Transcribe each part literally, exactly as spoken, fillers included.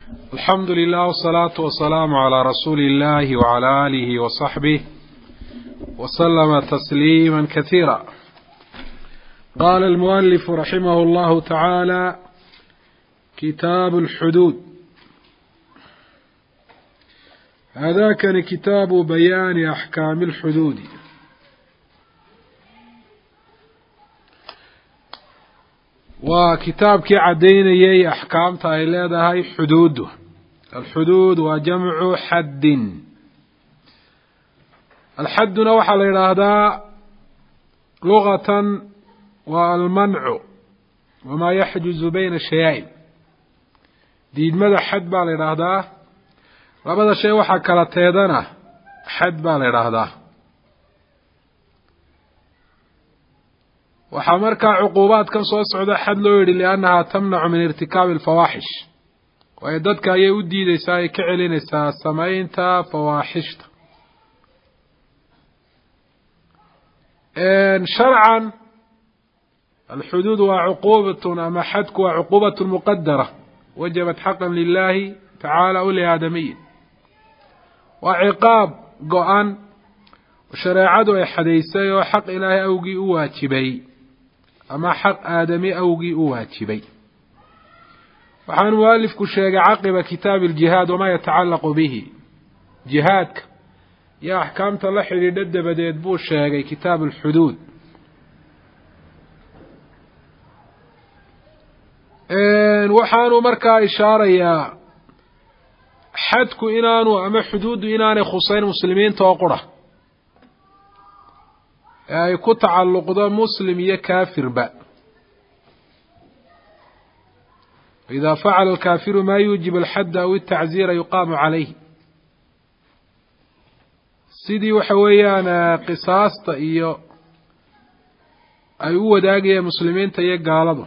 الحمد لله والصلاة والسلام على رسول الله وعلى آله وصحبه وسلم تسليما كثيرا. قال المؤلف رحمه الله تعالى: كتاب الحدود. هذا كان كتاب بيان أحكام الحدود. وكتاب كي عدينيي أحكام تايلادها هي حدود. الحدود وجمع حد. الحد نوحى لهذا لغة والمنع وما يحجز بين الشيئين. ديد ماذا حد بالإرادة لبدا شيء وحا كلا تيدنا حد بالإرادة وحا مركا عقوبات كان سوى سعودة حد لو يري لأنها تمنع من ارتكاب الفواحش ويددك يودي ليساي كعلين إسا سماينتا فواحشتا. إن شرعا الحدود وعقوبة أما حدك وعقوبة مقدرة وجبت حقا لله تعالى أولي آدمي وعقاب قوان وشريعته حديثي وحق إلهي أوقي أواتبي أما حق آدمي أوقي أواتبي. وحان مؤلف كشيء عقب كتاب الجهاد وما يتعلق به. جهادك يا أحكام تلحي لدد بديت بوش كتاب الحدود. وحانو مركا إشارة يا حدكو إنانو أما حدود إناني خصين مسلمين توقره أي كتعلق ذا مسلم يكافر بأ. إذا فعل الكافر ما يوجب الحد أو التعزير يقام عليه. سيدي وحويانا قصاص تأيو أيوة داقية مسلمين تيقى على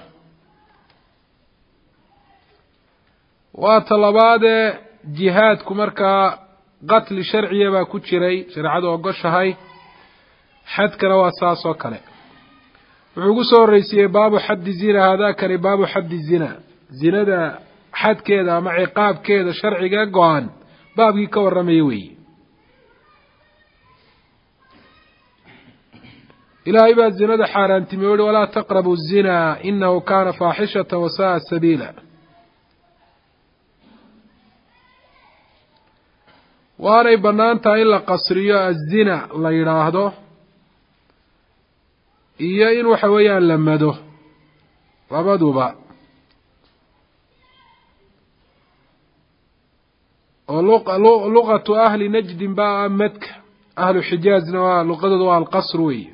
وطلبات جهاد كمركا قتل شرعي با كتشري شرعه وقشهاي حد كان واساس وكله. وعقوصه الرئيسية باب حد الزنا. هذا كان باب حد الزنا. زنا ده حد كذا مع عقاب كذا شرعي قوان باب كور رميوي إلهي بعد زنا ده حاران تميول ولا تقربوا الزنا إنه كان فاحشة وساء سبيلا. وأنا بنانتا إلا قصرية الزنا لا يراهده إيا إن وحويا لمده ربدوا با لغة أهل نجد با متك أهل حجاز نوا لغة القصر وي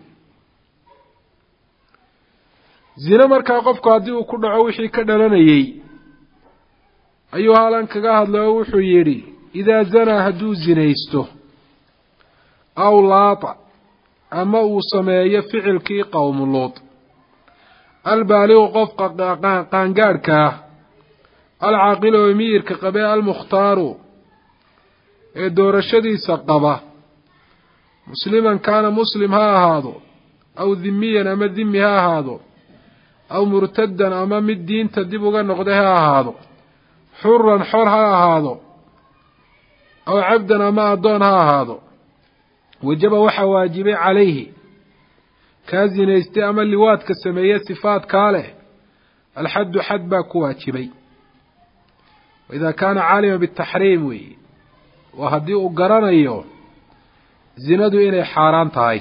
زنا مركا قفك هديو كل عوحي كدلنيي أيها لانك قاهد لو وحو يري إذا زنى هدو زنيسته أو لاطع أما وسمايا فعل كي قوم اللوط البالغ قفق قانقارك العاقل ومير كقباء المختار الدور الشدي سقبه مسلما كان مسلم ها هذا أو ذميا أما ذمي ها هذا أو مرتدا أمام الدين تدبغا نقدها هذا حرا حر ها هذا أو عبدا ما أدونها هذا وجب وحا واجبي عليه كازين يستعمل لوات كسمية صفات كاله الحد حد باك واجبي. وإذا كان عالما بالتحريم وي وهديء قرانيو زندو إني حاران تاي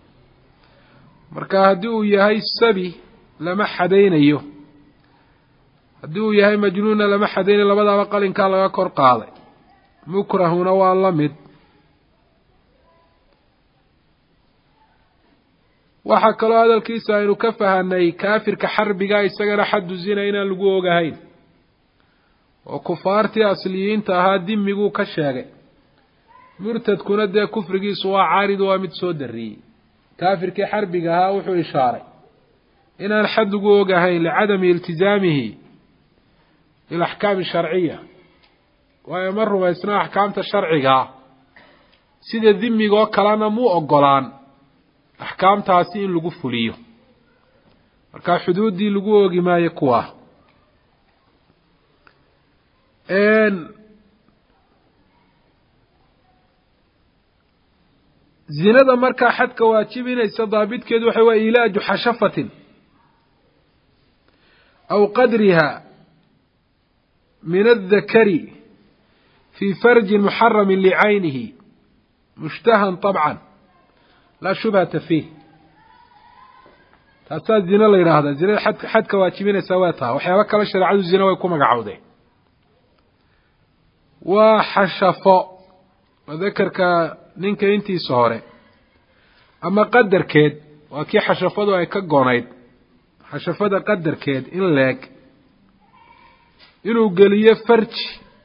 مركا هديء يهي السبي لما حدين ايو هديء يهي مجنون لما حدين لبدا وقال إن كان لغا كور قاضي مكرهنا والله مد. waxa kale hadalkiisa inuu ka fahanay kaafirka xarbiga isagana xad zina inaan lagu ogahayn oo kufaartii asliyiinta ahaa dimigu ka sheegay murtadkuna de kufrigiisu waa caarid waa mid soo dariyay. kaafirkii xarbiga ahaa wuxuu ishaaray inaan xad lagu ogahayn li'adami iltizaamihi ila ahkaam shar'iyya ويمر ويسنا أحكام الشرعية سيد الذمي قو كلانا مو أقلان أحكام تاسين لقو فليه مركا حدود دي لقو ما يكواه zinada markaa xadka waajibinaysa daabitkeedu waxa waa ilaaju xashafatin aw qadriha min adakari fi farjin muxaramin licaynihi mushtahan طabcan laa shubhata fiih taasaa zina la yidhaahdaa zinada xad xadka waajibinaysaa waa taha waxyaaba kale shareecadu zina way ku magacowday waa xashafo waa dakarka ninka intiisa hore ama qadarkeed waa kii xashafadu ay ka gonayd xashafada qadarkeed in leeg inuu geliyo farji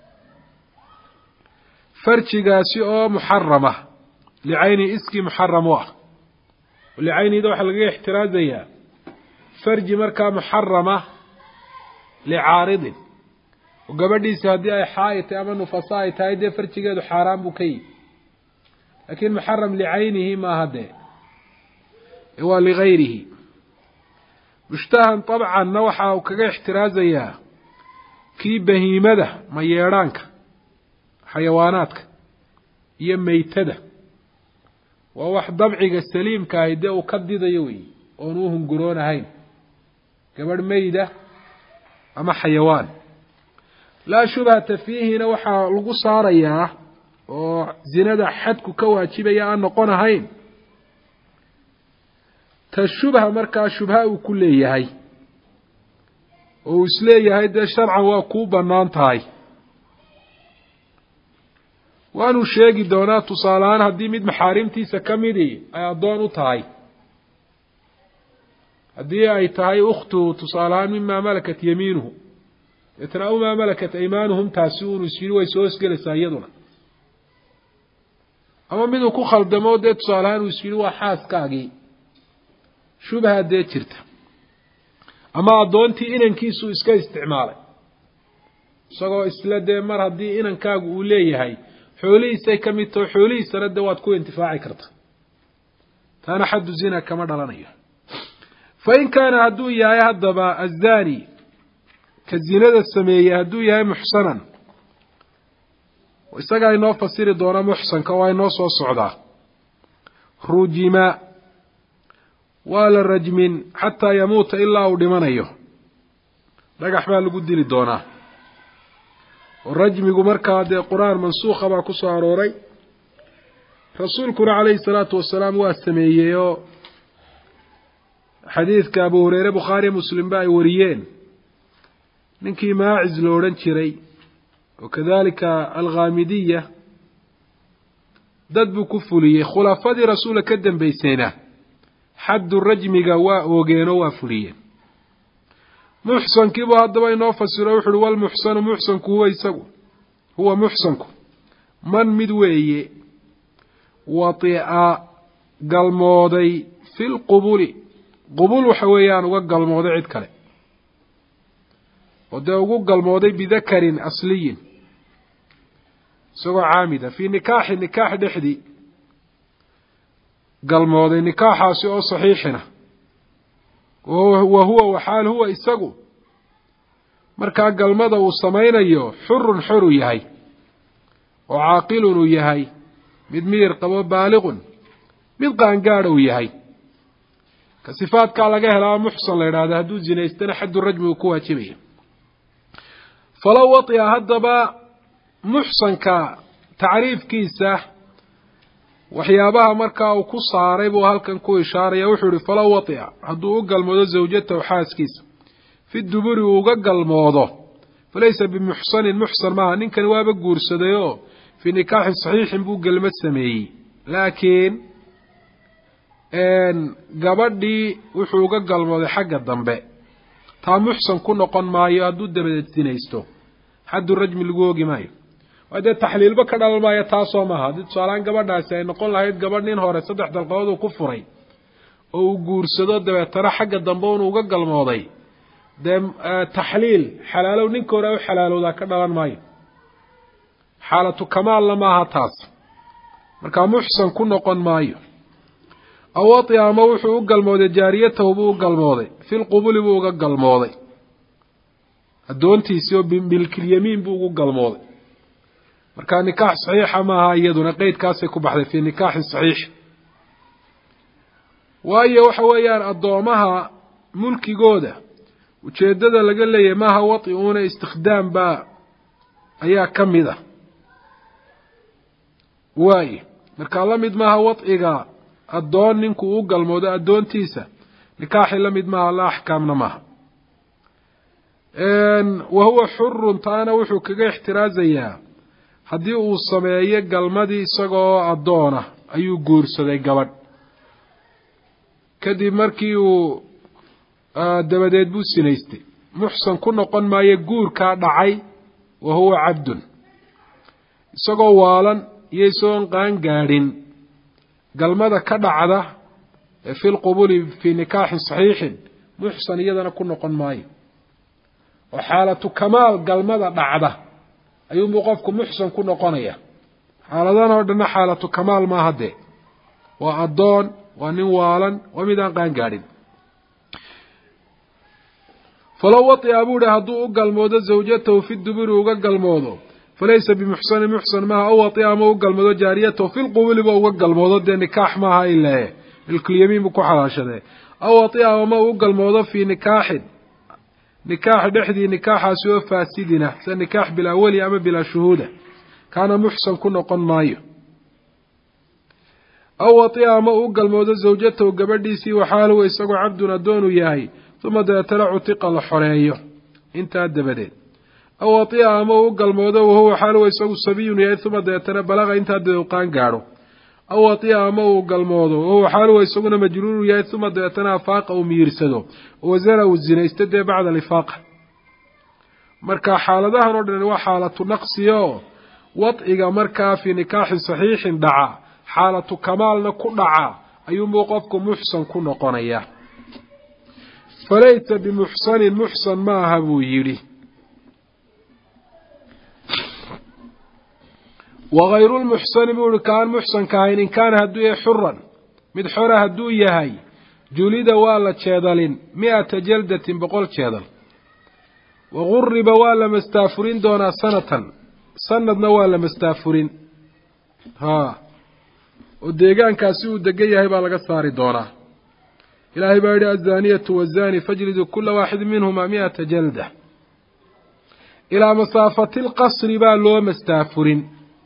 farjigaasi oo muxarama licayni iskii muxaram u ah licaynida waxaa lagaga ixtiraazayaa farji markaa muxarama licaaridin oo gabadhiisi haddii ay xaa'id tahay ama nufasa ay tahay dee farjigeedu xaaraan buu ka yihi laakiin muxaram licaynihi maaha dee waa ligayrihi mushtahan طabcanna waxa uu kaga ixtiraazayaa kii bahiimada mayeedhaanka xayawaanaadka iyo meytada waa wax dabciga saliimka ahi dee uu ka didayo wey oon u hunguroon ahayn gabadh meyda ama xayawaan laa shubhata fiihina waxaa lagu saarayaa oo zinada xadku ka waajibaya aan noqon ahayn ta shubha markaa shubha uu ku leeyahay oo uu isleeyahay dee sharcan waa kuu bannaan tahay waanuu sheegi doonaa tusaalehaan haddii mid maxaarimtiisa ka midii ay addoon u tahay haddii ay tahay ukhtuhu tusaalehaan mimaa malakat yamiinuhu deetna umaa malakat aymaanuhum taasi unu is yidhi way soo hosgelaysaa iyaduna ama miduu ku khaldamo dee tusaalehaan uu is yidhi waa xaaskaagii shubha dee jirta ama addoontii inankiisuu iska isticmaalay isagoo isla dee mar haddii inankaagu uu leeyahay xoolihiisay ka mid taho xoolihiisana dee waad ku intifaaci karta taana xaddu zina kama dhalanayo fa in kaana hadduu yahay haddaba azani ka zinada sameeyey hadduu yahay muxsanan isagaa inoo fasiri doona muxsanka waa inoo soo socdaa rujima waa la rajmin xataa yamuuta ilaa uu dhimanayo dhagax baa lagu dili doonaa oo rajmigu markaa dee qur-aan mansuukha baa ku soo arooray rasuulkuna calayhi salaatu wasalaam waa sameeyey oo xadiidka abu hureyre bukhaariya muslimba ay wariyeen ninkii maaciz lo odhan jiray oo kadalika alkhaamidiya dad buu ku fuliyey khulafadii rasuulka ka dambaysayna xaddu rajmiga waa oogeenoo waa fuliyeen muxsankiibuu haddaba inoo fasiro wuxu uhi walmuxsanu muxsanku huwa isagu huwa muxsanku man mid weeye watia galmooday fi lqubuli qubul waxa weeyaan uga galmooday cid kale oo dee ugu galmooday bidakarin asliyin isagoo caamida fii nikaaxi nikaax dhexdii galmooday nikaaxaasi oo saxiixina wa huwa waxaal huwa isagu markaa galmada uu samaynayo xurun xor uu yahay oo caaqilun uu yahay mid miyir qabo baaliqun mid qaangaadha uu yahay ka sifaadkaa laga helaa muxsan la yidhahda hadduu zinaystana xaddu rajmi uu ku waajibaya falow watia haddaba muxsanka tacriifkiisa waxyaabaha markaa uu ku saaray buu halkan ku ishaaraya wuxuu ihi falow watia hadduu u galmoodo zawjatahu xaaskiisa fi duburi uu uga galmoodo falaysa bimuxsanin muxsan maaha ninkani waaba guursaday oo fii nikaaxin saxiixin buu gelmad sameeyey laakiin gabadhii wuxuu uga galmooday xagga dambe taa muxsan ku noqon maayo hadduu dabadeed sinaysto xaddu rajmi lagu oogi maayo waa dee taxliilba ka dhalan maayo taasoo maaha haddii tusaalehaan gabadhaasi ay noqon lahayd gabadh nin hore saddex dalqadood uu ku furay oo uu guursado dabeetana xagga dambe unu uga galmooday dee taxliil xalaalow ninka hore u xalaalowdaa ka dhalan maayo xaalatu kamaalna maaha taas markaa muxsan ku noqon maayo aw watia ama wuxuu u galmooday jaariyatahu buu u galmooday fi lqubuli buu uga galmooday addoontiisii oo bilkilyamiin buu ugu galmooday markaa nikaax saxiixa maaha iyaduna qeydkaasay ku baxday fii nikaaxin saxiix waayo waxa weeyaan addoomaha mulkigooda ujeeddada laga leeyahay maaha wadi uuna istikhdaam baa ayaa ka mid ah waayo markaa la mid maaha wadciga addoon ninkuu u galmoodo addoontiisa nikaaxi la mid maaha la axkaamna maaha wa huwa xurun taana wuxuu kaga ixtiraazayaa haddii uu sameeyo galmadii isagoo addoona ayuu guursaday gabadh kadib markii uu dabadeed buu sinaystay muxsan ku noqon maayo guurkaa dhacay wa huwa cabdun isagoo waalan iyo isagoon qaan gaadhin galmada ka dhacda fi lqubuli fii nikaaxin saxiixin muxsan iyadana ku noqon maayo oo xaalatu kamaal galmada dhacda ayuunbuu qofku muxsan ku noqonaya xaaladan oo dhanna xaalatu kamaal maaha dee waa addoon waa nin waalan waa mid aan qaan gaadhin falow waطica buu ihi hadduu u galmoodo zawjatahu fi duburi uga galmoodo falaysa bimuxsanin muxsan maaha aw waطica ama u galmoodo jaariyatahu fi lqubuli ba uga galmoodo dee nikaax maaha ilae milkulyamiin buu ku xalaashadee aw waطica ama u galmoodo fii nikaaxin nikaax dhexdii nikaaxaasi oo faasidina sida nikaax bilaa weli ama bilaa shuhuuda kaana muxsan ku noqon maayo aw waطica ama u galmoodo zawjatahu gabadhiisii waxaaluhu isagoo cabdun addoonu yahay uma dabeetana cutiqa la xoreeyo intaa dabadeed aw waطica ama u galmoodo wahuwa xaaluhu isagu sabiyun yahay uma dabeetana balaqa intaa dabeed qaan gaadho aw waطica ama uu galmoodo wahuwa xaaluhu isaguna majruuru yahay uma dabeetana afaaqa uu miyirsado wazana uu zinaysto dee bacda alifaaqa marka xaaladahan oo dhan waa xaalatu naqsiyo wadciga markaa fii nikaaxin saxiixin dhaca xaalatu kamaalna ku dhaca ayuunbuu qofku muxsan ku noqonaya falaysa bimuxsanin muxsan maaha buu yidhi wagayru lmuxsani buu ihi kaan muxsanka ahayn in kaana hadduu yahay xuran mid xora hadduu yahay julida waa la jeedalin mi-ata jaldatin boqol jeedal waguriba waa la mastaafurin doonaa sanatan sanadna waa la mastaafurin haa oo deegaankaasi uu degan yahay baa laga saari doonaa ilaahay baa yihi azaniyatu wazani fajlidu kula waaxidin minhuma mi-ata jalda ilaa masaafati lqasri baa loo mastaafurin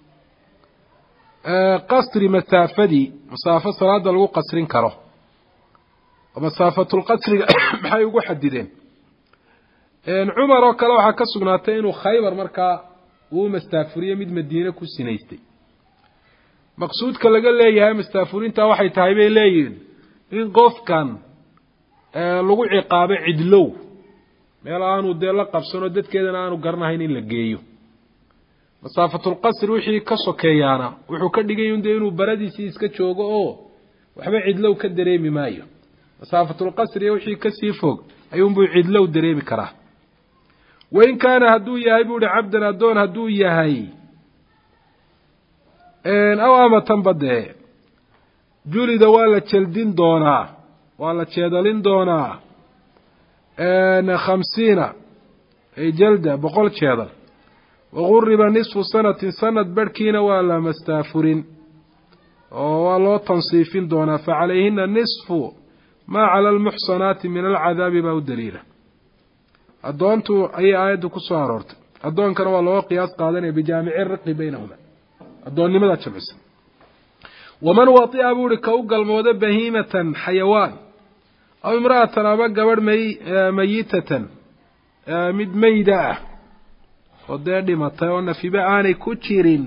qasri masaafadii masaafo salaada lagu qasrin karo masaafatulqasriga maxay ugu xadideen cumar oo kale waxaa ka sugnaatay inuu khaybar markaa uu mastaafuriye mid madiine ku sinaystay maqsuudka laga leeyahay mastaafurinta waxay tahay bay leeyihiin in qofkan lagu ciqaabo cidlow meel aanu dee la qabsano dadkeedana aanu garanahayn in la geeyo masaafatulqasri wixii ka sokeeyaana wuxuu ka dhigay de inuu baradiisii iska joogo oo waxba cidlow ka dareemi maayo masaafatulqasri wixii kasii fog ayuunbuu cidlow dareemi karaa wain kaana hadduu yahay buu ihi cabdan addoon hadduu yahay aw amatanba dee julida waa la jeldin doonaa waa la jeedalin doonaa khamsiina ay jalda boqol jeedal waguriba nisfu sanatin sanad barhkiina waa la mastaafurin oo waa loo tansiifin doonaa facalayhina nisfu maa cala almuxsanaati min alcadaabi baa u daliila addoontu ayay aayaddu ku soo aroortay addoonkana waa looga qiyaas qaadanaya bijaamici riqi baynahuma addoonnimada jamcisa waman waطica buu ihi ka u galmoodo bahiimatan xayawaan aw imra'atan ama gabadh may mayitatan mid mayda ah oo dee dhimatay oo nafiba aanay ku jirin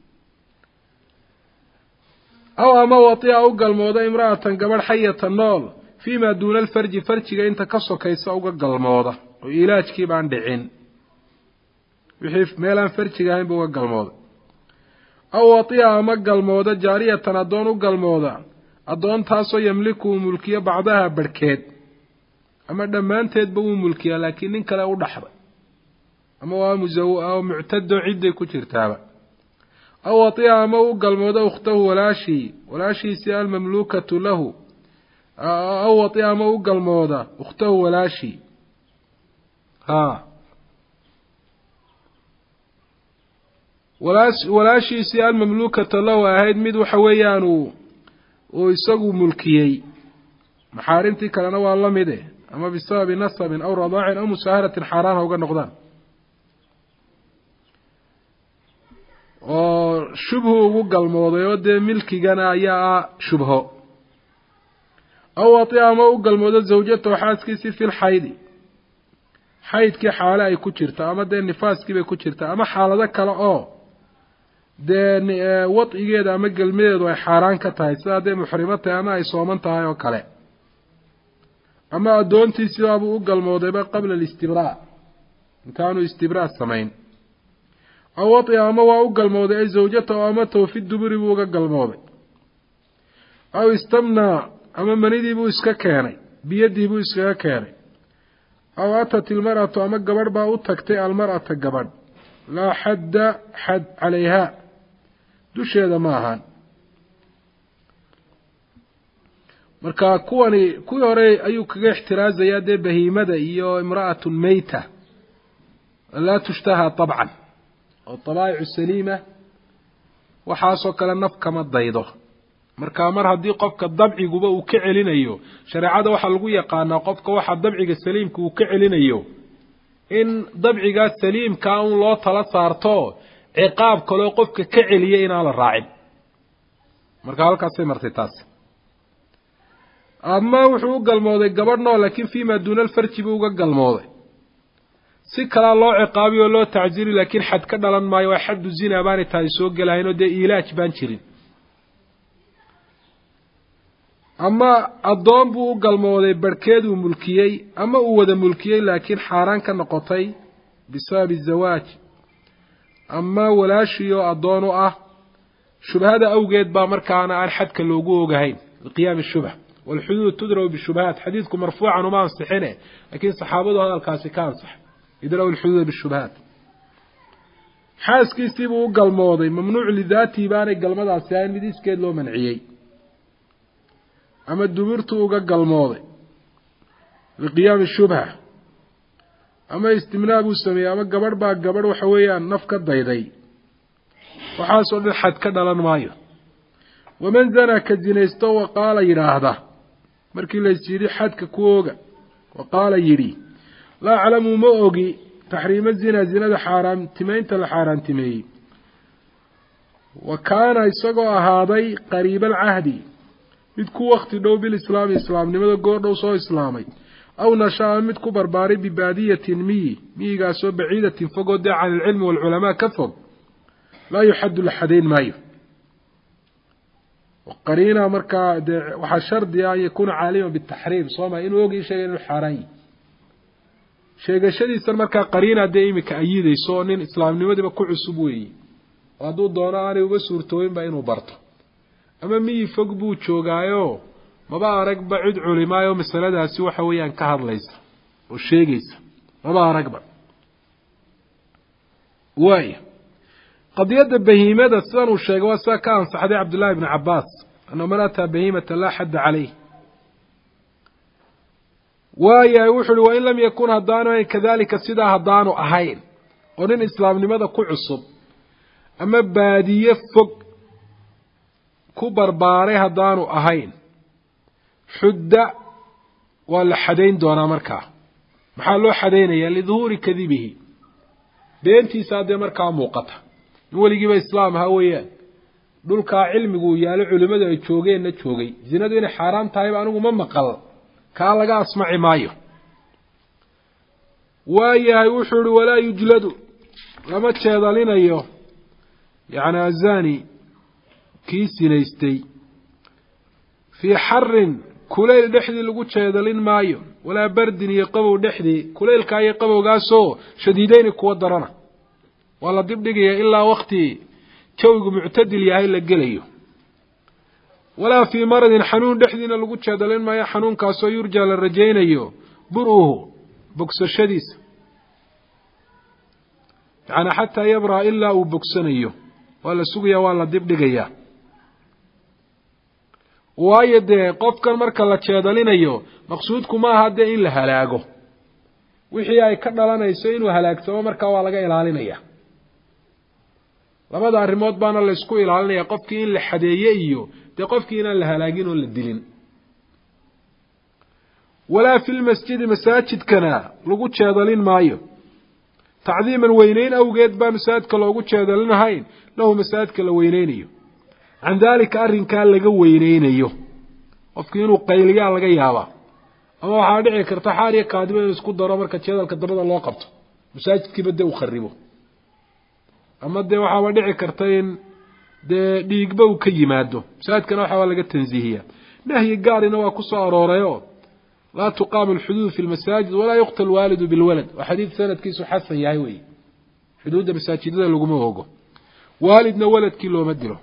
aw ama waطica u galmoodo imra'atan gabadh xayatan nool fii maa duuna alfarji farjiga inta ka sokaysa uga galmooda oo ilaajkii baan dhicin wixii meelaan farjiga ahayn buu uga galmooda aw waطica ama galmooda jaariyatan addoon u galmooda addoontaasoo yamliku uu mulkiyo bacdaha barhkeed ama dhammaanteedba wuu mulkiyaa laakiin nin kale u dhaxday ama waa musaw muctado cidday ku jirtaaba aw waطica ama u galmooda ukhtahu walaashii walaashiisii almamluukatu lahu aw waطica ama u galmooda ukhtahu walaashii haa walaashiisii almamluukata lahu ahayd mid waxa weeyaan uu uu isagu mulkiyey maxaarimtii kalena waa la mide ama bisababi nasabin aw radaacin aw musaaharatin xaaraan ha uga noqdaan oo shubhu ugu galmooday oo dee milkigana ayaa ah shubho aw atia ama u galmoodo zawjatahu xaaskiisii fi lxaydi xaydkii xaale ay ku jirta ama dee nifaaskii bay ku jirta ama xaalado kale oo dee wadcigeeda ama gelmadeedu ay xaaraan ka tahay sidaa dee muxrimo tahay ama ay sooman tahay oo kale ama addoontiisii baabuu u galmoodayba qabla alistibraa intaanu istibraa samayn aw watia ama waa u galmooday ay zawjatahu amatahu fi duburi buu uga galmooday aw istamnaa ama manidii buu iska keenay biyadii buu iskaga keenay aw atat ilmar'atu ama gabadh baa u tagtay almar'ata gabadh laa xadda xad calayhaa dusheeda ma ahaan marka kuwani kuwii hore ayuu kaga ixtiraazayaa dee bahiimada iyo imra'atu meyta laa tushtahaa طabcan oo dabaa'icu saliima waxaasoo kale naf kama daydo marka mar haddii qofka dabciguba uu ka celinayo shareecada waxaa lagu yaqaanaa qofka waxa dabciga saliimka uu ka celinayo in dabcigaa saliimkaa un loo tala saarto ciqaab kaloo qofka ka celiya inaan la raacin marka halkaasay martay taasi ama wuxuu u galmooday gabadh noo laakiin fiima duuna alfarji buu uga galmooday si kalaa loo ciqaabiy oo loo tacsiiri laakiin xad ka dhalan maayo waa xaddu zina baanay tahay soo gelahayn oo dee ilaaj baan jirin ama addoon buu u galmooday barhkeeduu mulkiyey ama uu wada mulkiyey laakiin xaaraan ka noqotay bisababi zawaaj ama walaashii oo addoon u ah shubhada awgeed baa markaana aan xadka loogu ogahayn liqiyaami shubha walxuduud tudraw bishubahaat xadiidku marfuucan uma ansixine laakiin saxaabadu hadalkaasi ka ansax idraw alxuduuda bishubahaat xaaskiisii buu u galmooday mamnuuc lidaatii baanay galmadaasi ahayn mid iskeed loo manciyey ama dubirtuu uga galmooday liqiyaami shubha ama istimnaa buu sameeyey ama gabadh baa gabadh waxa weeyaan naf ka dayday waxaasoo dhan xad ka dhalan maayo waman zanaa ka zinaysto wa qaala yidhaahda markii lays yidhi xadka ku ooga wa qaala yidhi laa aclamu ma ogi taxriima zina zinada xaaraantimeynta la xaaraantimeeyey wa kaana isagoo ahaaday qariiba alcahdi mid ku wakti dhow bilislaami islaamnimada goor dhow soo islaamay aw nashaa mid ku barbaaray bibaadiyatin miyi miyigaasoo baciidatin fogoo dee can ilcilmi waalculamaa ka fog laa yuxaddu la xadayn maayo qariina markaa dee waxaa shardiga an yakuuna caaliman bitaxriim sooma inuu ogi sheegay inuu xaaraan yihi sheegashadiisan markaa qariina dee imika ayidayso nin islaamnimadiiba ku cusub weeye oo hadduu doono aanay uga suurtooyinba inuu barto ama miyi fog buu joogaayo maba aragba cid culimaayo masaladaasi waxa weeyaan ka hadlaysa oo sheegaysa maba aragba waaya qadiyadda bahiimada sidan uu sheegay waa sida ka ansaxday cabdullaahi ibni cabbaas annahu man ataa bahiimata laa xadda calayh waayahay wuxu uhi wain lam yakun haddaanu ahayn kadalika sidaa haddaanu ahayn oo nin islaamnimada ku cusub ama baadiye fog ku barbaaray haddaanu ahayn xudda waa la xadayn doonaa markaa maxaa loo xadaynayaa liduhuuri kadibihi beentiisaa dee markaa muuqata in weligiiba islaam ahaa weeyaan dhulkaa cilmigu yaalo culimmadu ay joogeenna joogay zinadu inay xaaraam tahayba anigu ma maqal kaa laga asmaci maayo waayahay wuxuu ihi walaa yujladu lama jeedalinayo yacni azani kii sinaystay fii xarin kulayl dhexdii lagu jeedalin maayo walaa bardin iyo qabow dhexdii kulaylkaa iyo qabowgaasoo shadiideyni kuwa darana waa la dibdhigaya ilaa wakti jawigu muctadil yahay la gelayo walaa fii maradin xanuun dhexdiina lagu jeedalin maayo xanuunkaasoo yurjaa la rajaynayo bur-uhu bogsashadiisa yacni xataa yabraa ilaa uu bogsanayo waa la sugayaa waa la dibdhigayaa waayo dee qofkan marka la jeedalinayo maqsuudku ma aha dee in la halaago wixii ay ka dhalanayso inuu halaagsamo markaa waa laga ilaalinaya labada arrimood baana la isku ilaalinaya qofkii in la xadeeyo iyo de qofkii in la halaagin oo la dilin wala fil masjid masajid kana lagu jeedalin maayo tacdiiman weynayn awgeed baa masaajidka loogu jeedalinahayn lahu masaajidka la weynaynayo can dalika arrinka laga weynaynayo qofkii inuu qayliyaa laga yaaba ama waxa dhici karta xaariya kaadiba in isku daro marka jeedalka dabada loo qabto masaajidkii bada uu kharibo ama de waxa dhici karta in de dhiigba uu ka yimaado masaajidkana waxa laga tanzihiya nahyi gaarina waa ku soo aroorayo لا تقام الحدود في المساجد ولا يقتل الوالد بالولد وحديث سند كيسو حسن ياهي وي حدود المساجد لغما اوغو والدنا ولد كيلو مدلو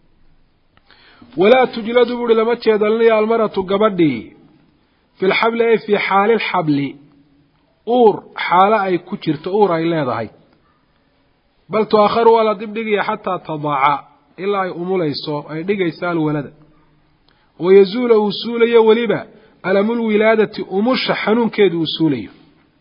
ولا تجلد بور لما تشدلني المرأة غبدي في الحبل اي في حال الحبل اور حاله اي كجرت اور اي لهدهي بل تؤخر ولا دبدغي حتى تضاع الا اي اموليسو اي دغيسال ولد ويزول وصوليه وليبا ألم الولادة أمش حنون كيد وسولي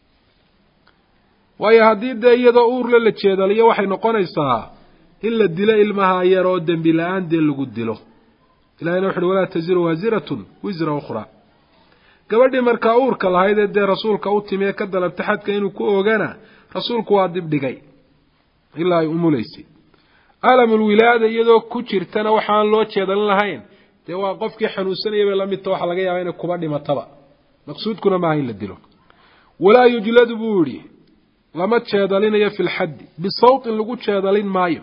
وهي هديد يدا أور للتشيدالية وحي نقونيسا إلا الدلاء المهاير ودن بلان دي اللي قدلو إلا نوحد ولا تزير وزيرة وزيرة أخرى قبل مركا أور كالهايدة دي رسولك أوتمي كدل ابتحاد كينو كوغانا رسولك وادب دقاي إلا يؤمو ليسي ألم الولادة يدا كوشيرتنا وحان لو تشيدال لهاين de waa qofkii xanuunsanayay la mid tahay waxa laga yaabaa inay kuba dhimataba maqsuudkuna ma in la dilo wala yujladu buuri lama jeedalinayo fil hadd bi sawt lagu jeedalin maayo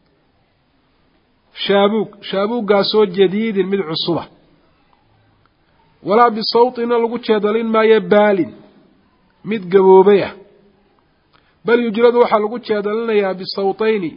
shaabug shaabuggaasoo jadiid mid cusuba wala bi sawt lagu jeedalin maayo baalin mid gaboobaya bal yujladu waxa lagu jeedalinayaa bi sawtayni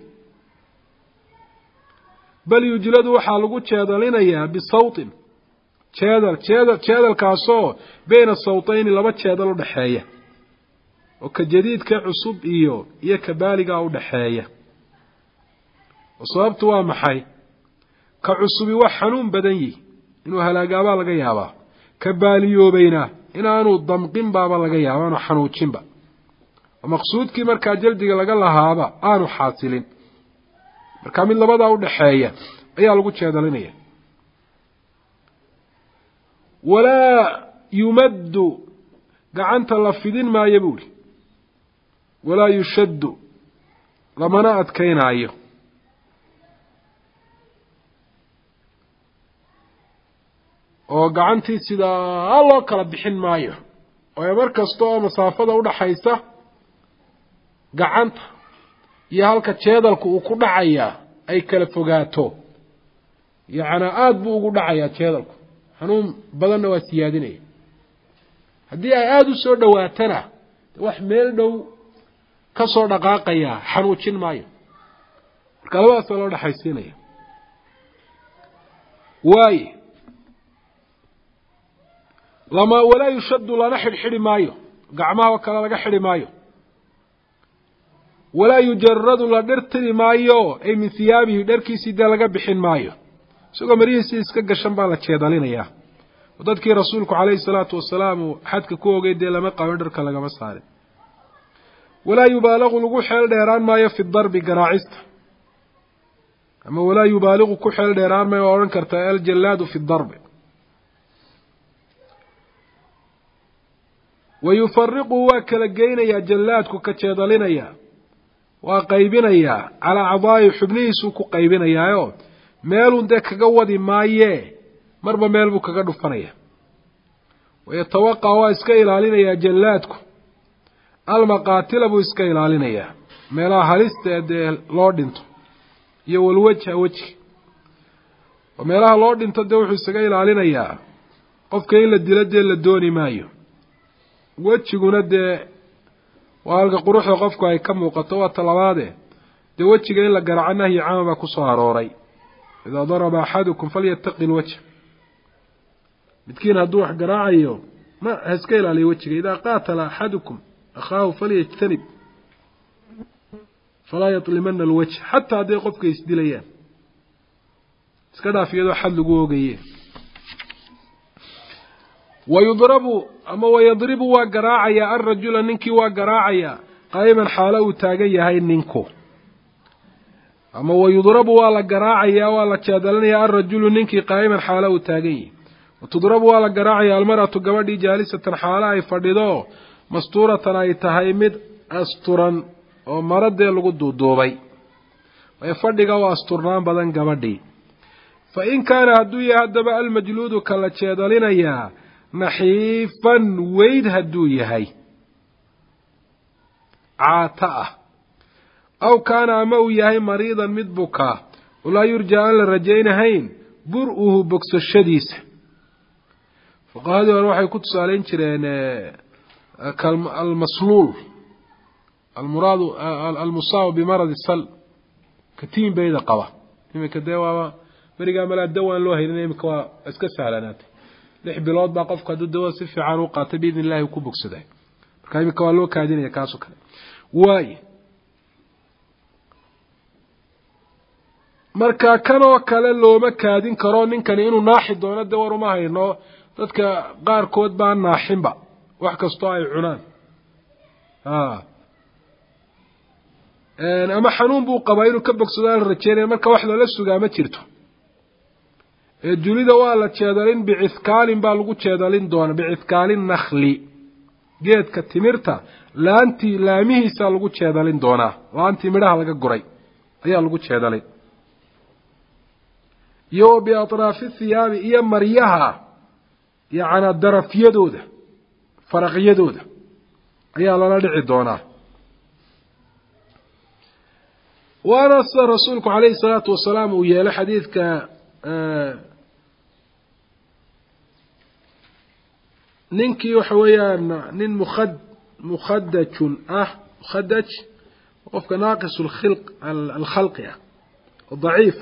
بل يجلد وحا لغو جيدلينيا بصوت جيدل جيدل جيدل كاسو بين الصوتين لبا جيدل ودخايا وكجديد كعصب iyo iyo kabaaliga u dhaxeeya sababtu waa maxay ka cusubi wax xanuun badan yi inuu halaagaaba laga yaaba kabaaliyoobayna inaanu damqin baaba laga yaaba inuu xanuujinba maqsuudkii marka jaldiga laga lahaaba aanu xaasilin marka mid labada u dhaxeeya ayaa lagu jeedalinaya wala yumaddu gacanta la fidin maayo buuri wala yushaddu lamana adkaynaayo oo gacantii sida loo kala bixin maayo oo markasto oo masaafada u dhaxaysa gacanta iyo halka jeedalku uu ku dhacaya ay kala fogaato yaana aad buu ugu dhacaya jeedalku xanuun badanna waa siyaadinay hadii ay aad u soo dhawaatana wax meel dhow ka soo dhaqaaqaya xanuujin maayo marka labadaas loo dhaxaysiinaya way lama wala yushaddu lana xidhxidhi maayo gacmaha kala laga xidhi maayo ولا يجرد لا درتري مايو اي من ثيابه دركيسي دا laga bixin maayo isagoo marihiisa iska gashan baa la jeedalinaya wadadkii rasuulku kaleey salaatu wasalaam xadka ku ogeeyay lama qaban dharka laga ma saaray ولا يبالغ lagu xeel dheeraan maayo fi darbi garaacista ama ولا يبالغ ku xeel dheeraan maayo oran karta al jallad fi darb ويفرق وكلا geynaya jalladku ka jeedalinaya وقيبينيا على عضاي حبنيسو ku qaybinayaayo meelun de kaga wadi maaye marba meel buu kaga dhufanaya ويتوقع waa iska ilaalinaya jalladku almaqaatila buu iska ilaalinaya meelaha halista ee loo dhinto iyo walwajha wajhi meelaha loo dhinto de wuxuu iska ilaalinaya qofka in la dilo de la dooni maayo wajiguna de وهالك قروح قفك أي كم وقطوة طلباته دوتش جاي لك جرعناه يعامل كساروري إذا ضرب أحدكم فليتقي الوجه بتكين هدوح جراعيه ما هسكيل عليه وجه إذا قاتل أحدكم أخاه فليجتنب فلا يطلمن الوجه حتى هذا قفك يسدليه سكذا في يده حد جوجيه ويضرب أما ويضرب وجراعيا الرجل ننكي وجراعيا قائما حاله تاجي هاي ننكو أما ويضرب ولا جراعيا ولا تشادلني الرجل ننكي قائما حاله تاجي وتضرب ولا جراعيا المرأة جوادي جالسة حالها فردو مستورة أي تهيمد أسترا ومرد لقدو دوبي ويفرد جوا أسترنان بدن جوادي فإن كان هدوية هدب المجلود كلا تشادلنا يا نحيفا ويد هدوية هاي عاتأ أو كان أمو يهي مريضا مدبكا ولا يرجى أن الرجين هين برؤه بكس الشديس فقال هذا الواحد كنت سألين شرين المسلول المراد المصاب بمرض السل كتيم بيد قوة إما كدوا مريقا ملا الدواء الله هنا يمكوا اسكس علانات لح بلاد باقف قد الدواء سفي عروقة بإذن الله يكون بكس ده كايم كوالو كادين يكاسو كده واي marka kanoo kale looma kaadin karo ninkan inuu naaxi doono dawar uma hayno dadka qaar kood baa naaxinba wax kasto ay cunaan ha een ama xanuun buu qabaa inuu ka bogsado rajeynay marka wax la sugaa ma jirto ee julida waa la jeedalin biciskaalin baa lagu jeedalin doona biciskaalin nakhli geedka timirta laanti laamihiisa lagu jeedalin doona laanti midhaha laga guray ayaa lagu jeedalin يو بأطراف الثياب إيا مريها يعني الدرف يدودة فرق يدودة أيها لا ندعي دونا ونص رسولك عليه الصلاة والسلام ويا لحديث ك آه ننكي وحويا نن مخد مخدج أه مخدج وقفك ناقص الخلق الخلق يعني الضعيف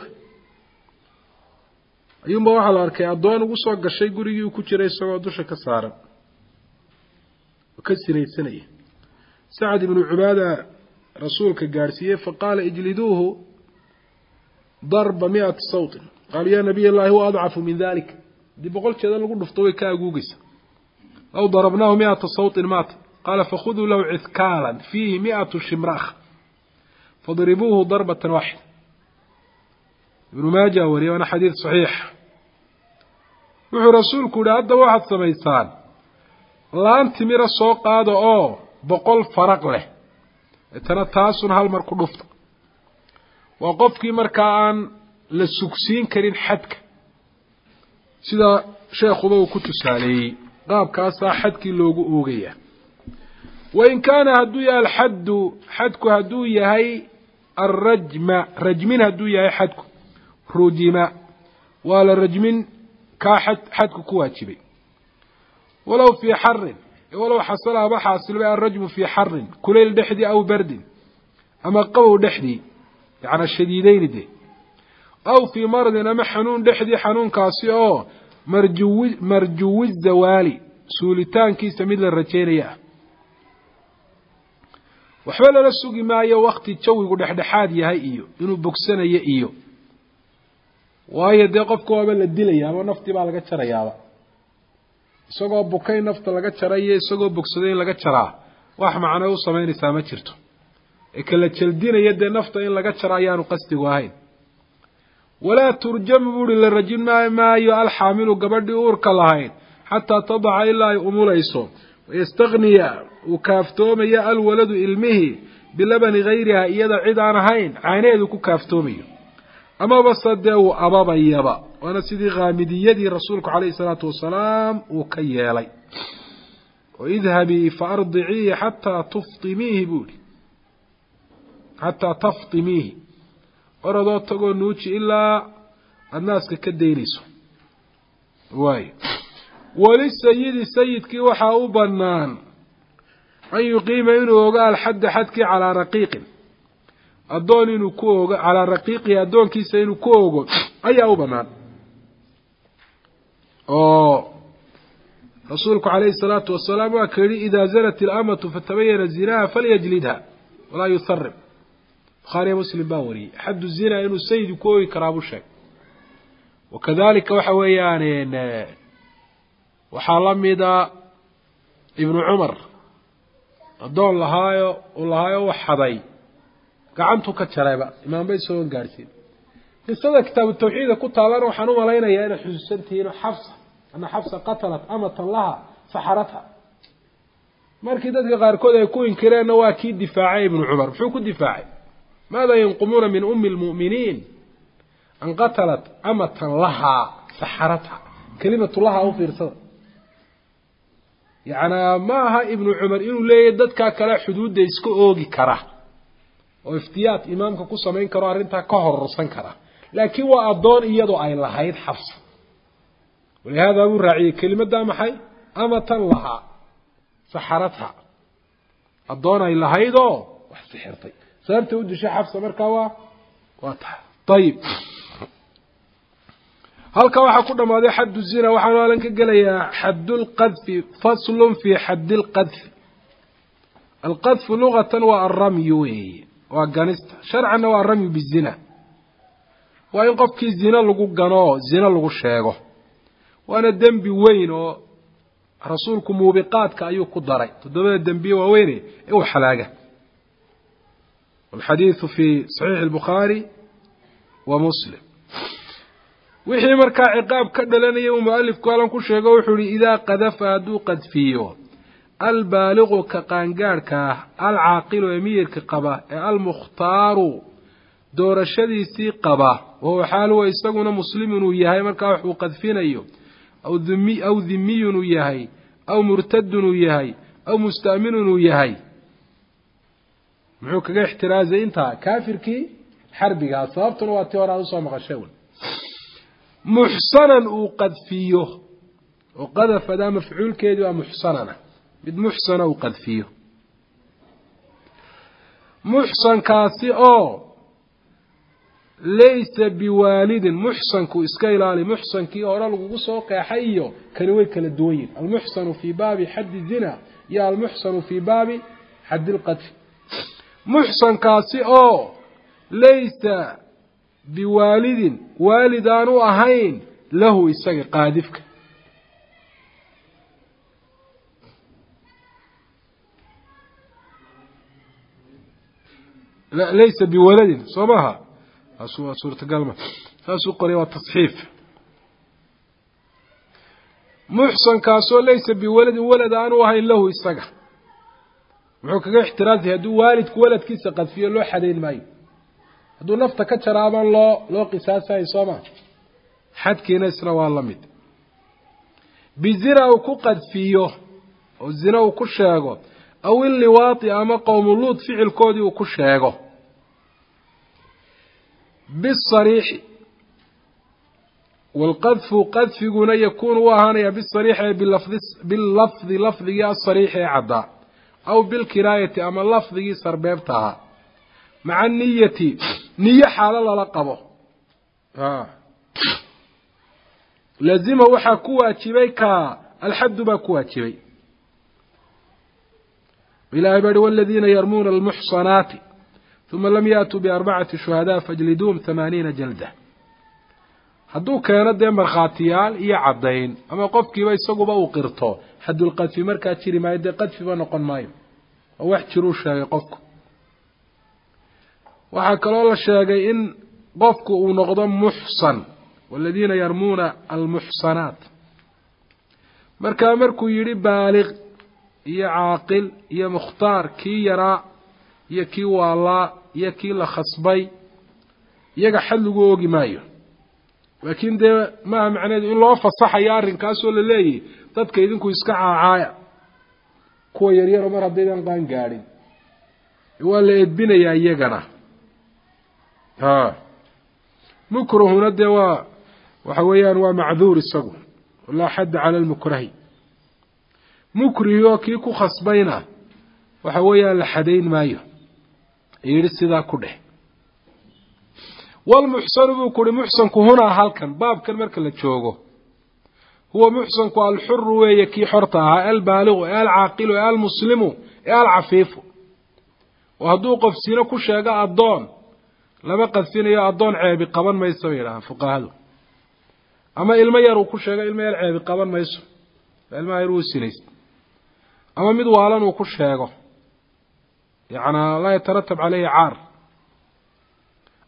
ayuunba waxaa la arkay addoon ugu soo gashay gurigii uu ku jiray isagoo dusha ka saaran oo ka sinaysanaya sacad ibnu cubaada rasuulka gaarsiiyey faqaala ijliduuhu darba mi'ata sawtin qaalu yaa nabiy allahi huwa adcafu min dalik haddii boqol jeeda lagu dhufto way ka aguugaysa aw darabnaahu mi'ata sawtin maata qaala fakhuduu lahu cithkaalan fiihi mi'atu shimraakh fadribuuhu darbatan waaxida ابن ماجه وري وانا حديث صحيح وحو رسولك هذا واحد سميسان لان تمير سو قاده او بقول فرق له ترى تاسون هل مركو دفت وقفكي marka aan la sugsiin karin xadka sida sheekhuba uu ku tusaalay qaabkaas xadkii loogu oogaya وإن كان هدو يا الحد حدك هدو يهي الرجم رجمين هدو يهي حدك رجم ولا رجم كحد حدك كواتشبي ولو في حر ولو حصل أبا حاصل بقى الرجم في حر كليل دحدي أو برد أما قوه دحدي يعني الشديدين دي أو في مرض أما حنون دحدي حنون كاسي أو مرجو مرجو الزوالي سولتان كيس مثل الرجيرية وحبل للسوق معي وقت تشوي يقول دحدحاد يهي إيو إنه بكسنا يإيو waayo dee qofka waaba la dilaya ama naftii baa laga jarayaaba isagoo bukay nafta laga jarayo isagoo bogsaday in laga jaraa wax macno u sameynaysaa ma jirto ee kala jaldinaya dee nafta in laga jara ayaanu qasdigu ahayn walaa turjam buuri la rajin maayo alxaamilu gabadhii uurka lahayn xataa tadaca ilaa ay umulayso wayastagniya uu kaaftoomaya alwaladu ilmihi bilabani gayriha iyada cid aan ahayn caaneedu ku kaaftoomayo أما بصدقوا أبابا يبا وأنا سيدي غامديدي رسولك عليه الصلاة والسلام وكيالي وإذهبي فأرضعيه حتى تفطميه بولي حتى تفطميه ورضوت تقول نوتي إلا الناس كدينيسو واي وللسيد السيد كي وحاو بنان أن يقيم إنه وقال حد حدكي على رقيق أدون إنه كوغ على رقيقه أدون كيس إنه كوغ أي أو بنان أوه رسولك عليه الصلاة والسلام وكري إذا زلت الأمة فتبين الزنا فليجلدها ولا يثرب بخاري مسلم باوري حد الزنا إنه السيد كوي كراب الشك وكذلك وحويان وحالم إذا ابن عمر أدون لهايو ولهايو وحضي gacantu ka jarayba imaam bay soo gaarsiin qisada kitaab tawxiid ku taalan waxaan u maleynayaa in xusuusantiino Xafsa ana Xafsa qatalat amatan laha saxarata markii dadka qaar kood ay ku inkireen waa kii difaacay ibn Umar wuxuu ku difaacay maada yanqumuna min ummi almu'minin an qatalat amatan laha saxarata kalimatu laha u fiirsada يعني ما ها ابن عمر إنه ليه دتك كلا حدود يسكو أوجي كره وافتيات إمامك كوسمين كرار أنت كهر رسن كره لكن وأضان يدو أي لهيد حفص ولهذا أقول رعي كلمة دام حي أمة لها سحرتها أضان أي لهيدو وحسحرتي صارت ودي شي حفص مركوا واضح طيب halka waxa ku dhamaaday xad zina waxaan waalan ka galayaa xadul qadf faslun fi xadil qadf القذف لغة والرمي وغانست شرعا والرمي بالزنا وإن قفك الزنا لغو غانو زنا لغو شيغو وانا دنبي وين رسولكم موبقاتك أيو قدري تدبي الدنبي وويني ايو حلاقة والحديث في صحيح البخاري ومسلم وحي مركا عقاب كدلنا يوم مؤلف قالن كو شيغو وحوري اذا قذف ادو قذفيو البالغ كقانغارك العاقل امير كقبا المختار دورشديسي قبا وهو حاله اسغنا مسلم يحيى مركا وحو قذفينيو او ذمي او ذمي يحيى او مرتد يحيى او مستأمن يحيى محو كغا احتراز انت كافركي حربيغا صابتن واتي ورا سو مقشون محصنا وقذفيه وقذف دا مفعول كيدو محصنا بد محصنا وقذفيه محصن كاسي او ليس بوالد محصن كو اسكيلالي محصن كي اورا لغو سو قيحيو كان وي كلا دوين المحصن في باب حد الزنا يا المحصن في باب حد القذف محصن كاسي او ليس بوالد والدان أهين له إساق قادفك لا ليس بولد صباها سورة قلمة ساسو قرية التصحيف محسن كاسو ليس بولد ولدان أهين له إساق محوكا احترازي هدو والد ولد كيسا قد فيه له حدين مايو haduu nafta ka jaraaban loo loo qisaasay sooma xadkiina isna waa lamid bizira ku qadfiyo oo zina uu ku sheego aw liwaati ama qowm luud ficilkoodii uu ku sheego bisariix والقذف قذفنا يكون وهنا بالصريح باللفظ باللفظ لفظي الصريح عدا أو بالكراية أما لفظي سربيبتها مع النية نية حالة لقبه آه. لازم وحا كواتشبيك الحد با كواتشبي إلى عباد والذين يرمون المحصنات ثم لم يأتوا بأربعة شهداء فاجلدوهم ثمانين جلدة حدو كانت دي مرخاتيال إيا عدين أما قفكي بيساقوا باو قرطو حدو القذف مركا تشيري ما يدي قذف بانقن مايم وواحد شروش قفكو waxaa kaloo la sheegay in qofku uu noqdo muhsan walladina yarmuna almuhsanat marka markuu yiri baalig iyo aaqil iyo mukhtaar ki yara iyo ki wala iyo ki la khasbay iyaga xal lagu oogi maayo laakiin de ma macnaheedu in loo fasaxayo arrinkaas oo la leeyahay dadka idinku iska caacaaya kuwa yar yar mar haddaydan qaan gaarin waa la edbinayaa iyagana ها مكره ندوا وحويان ومعذور السجن ولا حد على المكره مكره كيكو خصبينا وحويان لحدين مايو يرس ذا كله والمحسن بكل محسن كهنا هالكن باب كل مركل تشوجو هو محسن كالحر ويكي حرتها البالغ العاقل المسلم العفيف وهدوق في سينا كشجع الضان لما قذفينيا أدون عيب قبل ما يسوي لها فقهاء أما إلما يرو كل شيء إلما يعيب قبل ما يسوي إلما يرو السنيس أما مدوالا وكل شيء يعني لا يترتب عليه عار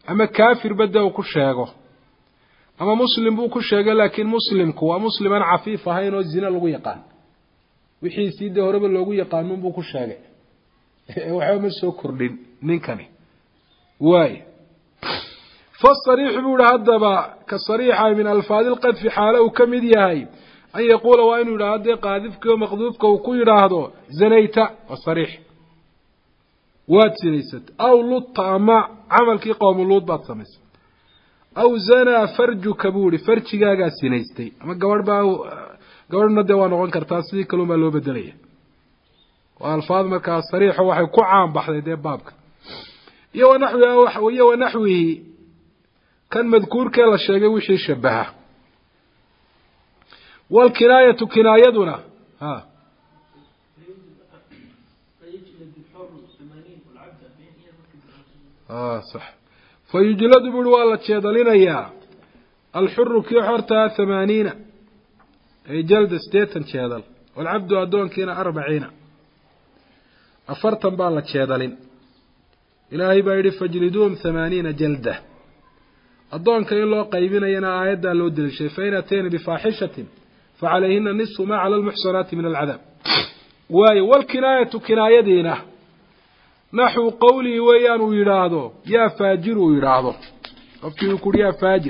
ama kaafir badda uu ku sheego ama muslim buu ku sheegay laakiin muslimku waa muslim aan cafiif ahayn oo zina lagu yaqaan wixii sidii horeba loogu yaqaan buu ku sheegay waxa ma soo kordhin ninkani waay فالصريح بيقول هذا كصريحة من الفاظ القذف حاله كمد يهي أن يقول وإنه هذا قاذفك ومقذوفك وكل هذا زنيت والصريح واتسنيست أو لط مع عمل كي قوم اللوط باتسمس أو زنا فرج كبوري فرج جاجا سنيستي أما جوار باو جوار ندوان وان كرتاسي كلهم لو بدلية والفاظ مركا الصريح وحي كعام بحر ده بابك يو نحوه ويو نحوه كان مذكور كلا شيء وش شبهه والكناية كنايتنا ها آه صح فيجلد بالوالد شيدلين يا الحر كي حرتها ثمانين أي جلد ستيتن شيدل والعبد أدون كينا أربعين أفرتن بالله شيدلين إلهي بايدي فجلدوهم ثمانين جلدة أدونك إلا قيبين آيات لو دلشي فإن أتين بفاحشة فعليهن نصف ما على المحصنات من العذاب واي والكناية كناية دينه نحو قولي ويان ويرادو يا فاجر ويرادو أفتي يقول يا فاجر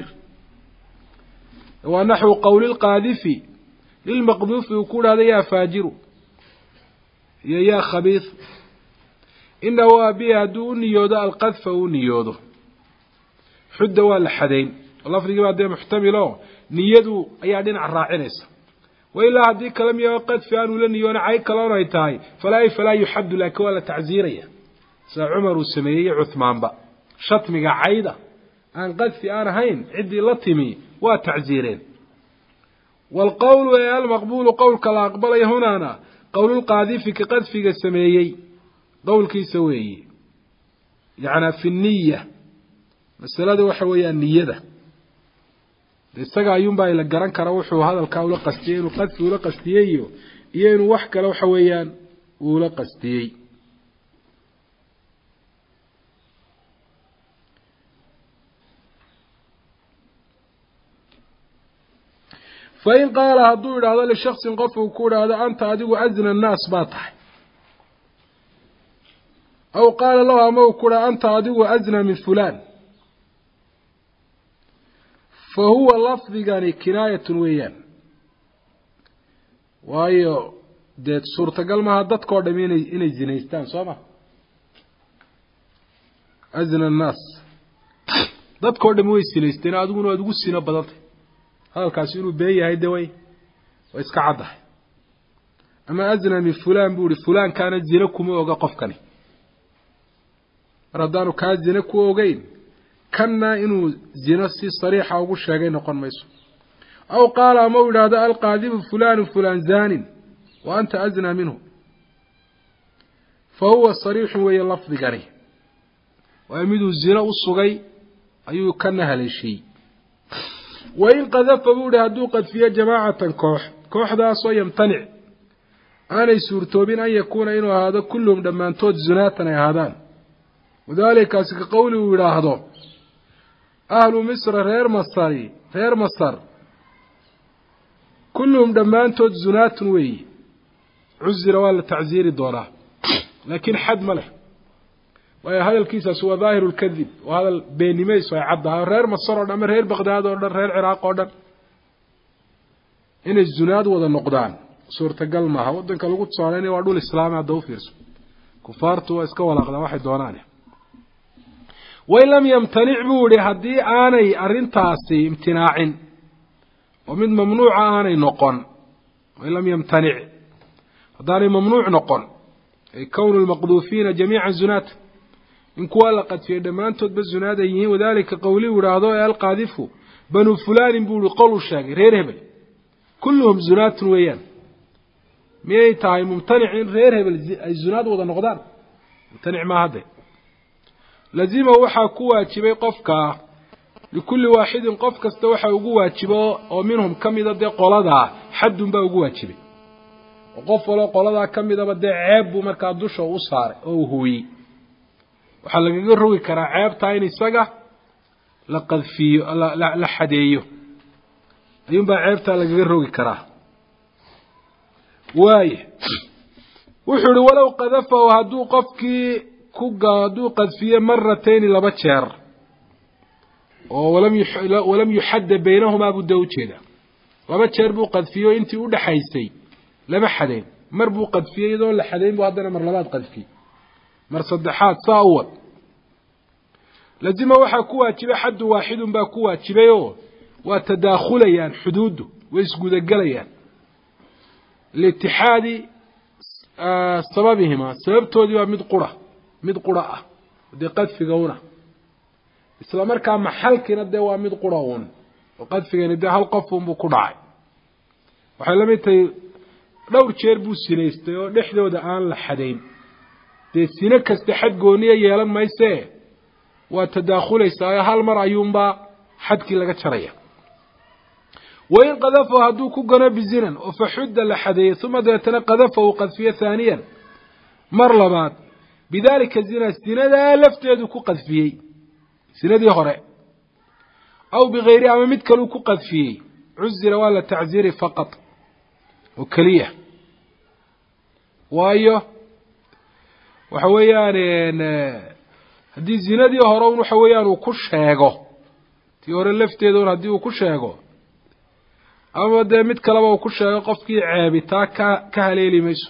ونحو قول القاذف للمقذوف يقول هذا يا فاجر يا يا خبيث إنه أبيها دون يودا القذف ونيوده حد ولا حدين الله فريق بعد محتمله نيده أي دين عراعنس وإلا هذه كلام يوقت في أن ولا نيون عاي كلام ريتاي فلا فلا يحد لك ولا تعزيرية سعمر السمية عثمان بقى شتم عايدة أن قد في أنا هين عدي لطمي وتعزيرين والقول المقبول قول كلا أقبل هنا أنا قول القاذف كقد في السمية قول كيسوي يعني في النية مسألة وحوية النية ده isaga ayuun baa ila garan kara wuxuu hadalka ula qastiyay inuu qadfi ula qastiyay iyo inuu wax kale waxa weeyaan uu la qastiyay فإن قال هدو إلى هذا لشخص قفه كورا هذا أنت أدقو أزن الناس باطح أو قال له أمو كورا أنت أدقو أزن من فلان فهو لفظ يعني كناية ويان وايو ديت صورة قال ما هدت كوردمين إني زينيستان صوما أزن الناس دت كوردموي زينيستان أدقون وأدقو السنة بدلت هذا الكاسينو بيي هاي دوي وإسكا عضح أما أزن من فلان بوري فلان كانت زينكم وغا قفكني ردانو كانت زينكم وغين كنا إنه زينسي صريحة وقول شاقين نقول ميسو أو قال مولى هذا القاذب فلان فلان زان وأنت أزنى منه فهو صريح وهي اللفظ قري ويمد الزنا والصغي أيو كنها لشيء وإن قذف مولى هدو قد فيها جماعة كوح كوح ذا صو يمتنع أنا يسورتوبين أن يكون إنه هذا كلهم لما انتوت زناتنا هذان وذلك أسك قوله ولا هذا أهل مصر غير مصري غير مصر كلهم دمان توت زنات وي عزر ولا تعزير الدورة لكن حد مله وهذا الكيس هو ظاهر الكذب وهذا بين ميس ويعضها غير مصر ولا غير بغداد ولا غير العراق ولا إن الزناد وذا النقدان صورة قلمها ودن كالوقت صالحين وعدوا الإسلام عدوا فيرس كفارتوا اسكوا ولا واحد دونانه وإن لم يمتنع بوري هدي آني أرنتاسي امتناع ومن ممنوع آني نقن وإن لم يمتنع هداني ممنوع نقن كون المقذوفين جميع الزنات إن كوالا قد في دمان تدب الزنات أيه وذلك قولي ورادوا القاذف بنو فلان بوري قولوا الشاقر غير هبل كلهم زنات ويان ميتاي ممتنع غير هبل الزنات وذا نقدان ممتنع ما هذا لازم وحا كواجبي قفكا لكل واحد قف كستا وحا ugu waajibo oo minhum kamida de qolada xadun ba ugu waajibi qof wala qolada kamida ba de ceeb buu marka dusha u saaray oo huwi waxa laga rogi karaa ceebta in isaga la qadfiyo la xadeeyo ayuunbaa ceebtaa lagaga rogi karaa waaye wuxuu ihi walow qadafahu hadduu qofkii ku hadduu qadfiye maratayni laba jeer oo walam yuxadda baynahumaa buu da ujeeda laba jeer buu qadfiyo intii u dhaxaysay lama xadayn mar buu qadfiyey iyadoo la xadayn buu haddana mar labaad qadfiyey mar saddexaad saa u wad lazima waxaa ku waajibay xaddu waaxidun baa ku waajibay oo waa tadaakhulayaan xuduuddu way isgudagelayaan liitixaadi sababihima sababtoodii waa mid qura mid qura ah dee qadfiga una isla markaa maxalkiina dee waa mid qura un oo qadfigani dee hal qof unbuu ku dhacay waxay la mid tahay dhowr jeer buu sinaystay oo dhexdooda aan la xadayn dee sino kasta xad gooniya yeelan maysee waa tadaakhulaysaa hal mar ayuunbaa xadkii laga jaraya wain qadafahu hadduu ku gano bizinan oo faxudda la xadeeyey uma dabeetana qadafahu qadfiye haaniyan mar labaad bidaalika zina sinadaa lafteedu ku qadfiyey sinadii hore aw bigayri ama mid kaleu ku qadfiyey cuzira waa la tacziiri faqad oo keliya waayo waxa weeyaan haddii zinadii hore un waxa weeyaan uu ku sheego tii hore lafteeda un haddii uu ku sheego ama dee mid kaleba uu ku sheego qofkii ceebitaa ka ka haleeli mayso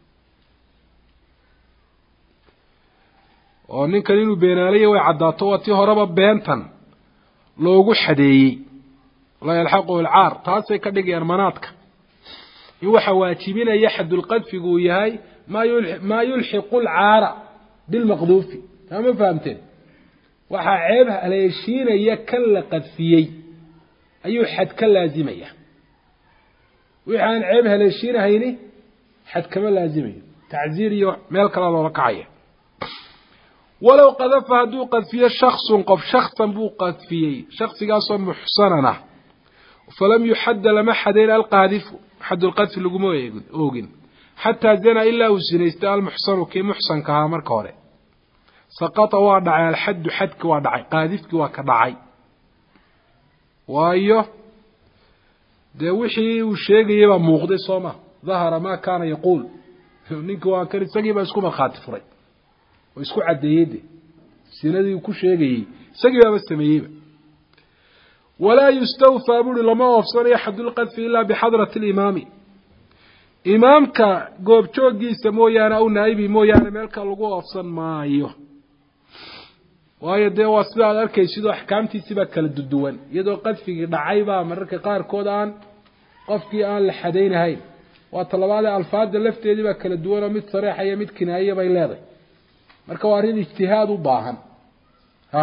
oo ninkan inuu beenaalaya way caddaato waa tii horeba beentan loogu xadeeyey la yalxaqu alcaar taasay ka dhigayaan manaadka in waxa waajibinaya xadulqadfigu uu yahay maa yulxiqu alcaara bilmaqduufi taa ma fahamteen waxaa ceeb haleeshiinaya kan la qadfiyey ayuu xad ka laazimaya wixii aan ceeb haleeshiinahayni xad kama laazimayo tacziir iyo meel kale loola kacaya walow qadafa hadduu qadfiyo shaksun qof shaksan buu qadfiyey shaksigaasoo muxsanana falam yuxadda lama xadayn alqaadifu xadulqadfi laguma oogin xataa zana ilaa uu sinaystay almuxsanu kii muxsanka ahaa marka hore saqata waa dhacay alxaddu xadki waa dhacay qaadifkii waa ka dhacay waayo dee wixii uu sheegayay baa muuqday soo ma dahara maa kaana yaquul ninkii waa kan isagii baa isku markhaati furay oo isku caddeeyey de sinadii uu ku sheegayey isagii baaba sameeyeyba walaa yustawfaa buuri lama oofsanayo xadulqadfi ilaa bixadrati alimaami imaamka goobjoogiisa mooyaane aw naa'ibi mooyaane meelka lagu oofsan maayo waayo dee waa sida aad arkaysidoo axkaamtiisii baa kala duduwan iyadoo qadfigii dhacay baa mararka qaarkood aan qofkii aan la xadaynahayn waa talabaadee alfaada lafteedii baa kala duwan oo mid sareexa iyo mid kinaayiya bay leedahay marka waa arrin ijtihaad u baahan ha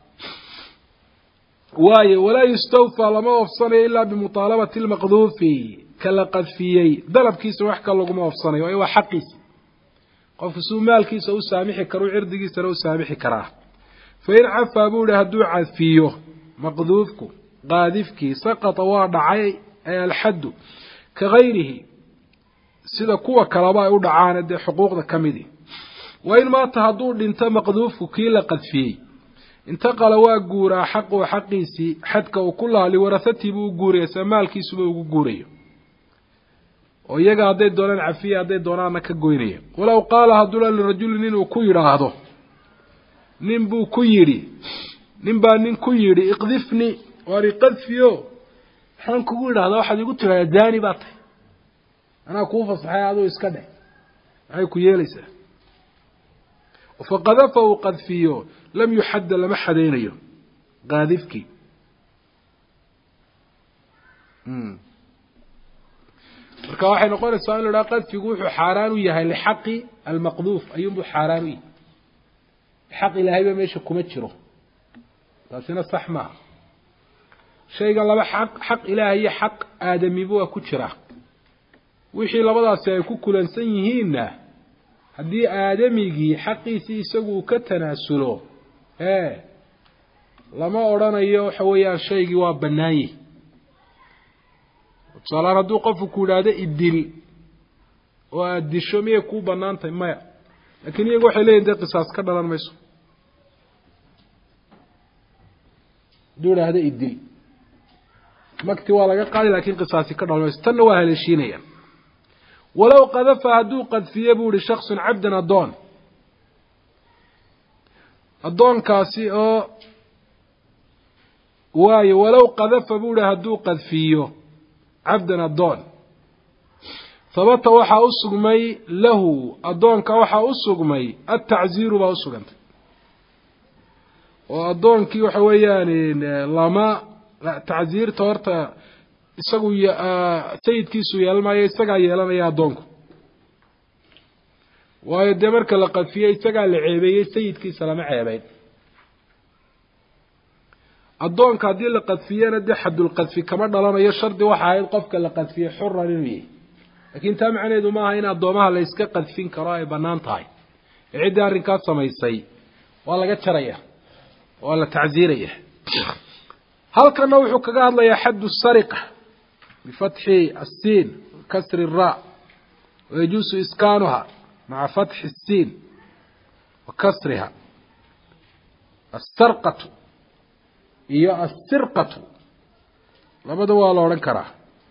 waayo walaa yustawfaa lama oofsanayo ilaa bimutaalabati almaqduufi kala qadfiyey dalabkiisa wax kale laguma oofsanayo waayo waa xaqiisa qofku suu maalkiisa u saamixi karo cirdigiisana u saamixi karaa fain cafaa buu ihi hadduu cafiyo maqduufku qaadifkii saqata waa dhacay ay alxaddu ka gayrihi sida kuwa kaleba ay u dhacaane dee xuquuqda ka midi wain maata hadduu dhinto maqduufku kii la qadfiyey intaqala waa guuraa xaqu xaqiisii xadka uu ku lahaa liwarahatii buu u guuraya sa maalkiisuba ugu guurayo oo iyaga hadday doonaan cafiya hadday doonaanna ka goynaya walow qaala hadduu la lirajulin inuu ku yidhaahdo nin buu ku yidhi nin baa nin ku yidhi iqdifni waan iqadfiyo waxaan kugu idhahdaa waxaad igu tiraahdaa daani baa tahay anaa kuu fasaxay aduu iska dheh maxay ku yeelaysaa faqadafa uu qadfiyo lam yuxadda lama xadaynayo qaadifkii marka waxay noqonaysaa in la idhaha qadfigu wuxuu xaaraan u yahay lixaqi almaqduuf ayuunbuu xaaraan u yahay xaq ilaahayba meesha kuma jiro taasina sax maaha shaygan laba xaq xaq ilaahay iyo xaq aadamiba waa ku jira wixii labadaasi ay ku kulansan yihiinna haddii aadamigii xaqiisii isagu uu ka tanaasulo ee lama odhanayo waxa weeyaan shaygii waa bannaanye tusaalaan hadduu qofku ku yidhaahdo idil oo aada disho miyay kuu bannaan tahay maya laakiin iyagu waxay leeyihin dee qisaas ka dhalan mayso دون هذا الدل مكتي ولا قال لكن قصاصي كدل استنى وهلشينيا ولو قذف هدو قد في يبو لشخص عبدا الضون الضون كاسي او واي ولو قذف بوله هدو قد فيه عبدا الضون ثبت وحا أسقمي له الضونك وحا أسقمي التعزير با أسقمت والضونك وحوياني لما تعزير تورتا isagu sayidkiisu yeelmaayo isagaa yeelanaya addoonku waayo dee marka la qadfiyey isagaa la ceebeeyey sayidkiisa lama ceebeyn addoonka haddii la qadfiyena dee xadulqadfi kama dhalanayo shardi waxa ahayd qofka la qadfiyey xuran inuu yahay laakiin taa macnaheedu maaha in addoomaha la iska qadfin karo ay bannaan tahay ee ciddii arrinkaas samaysay waa laga jaraya waa la tacsiiraya halkana wuxuu kaga hadlayaa xaddu sariqa بفتح السين وكسر الراء ويجوز إسكانها مع فتح السين وكسرها السرقة هي السرقة لما دوا الله رنكره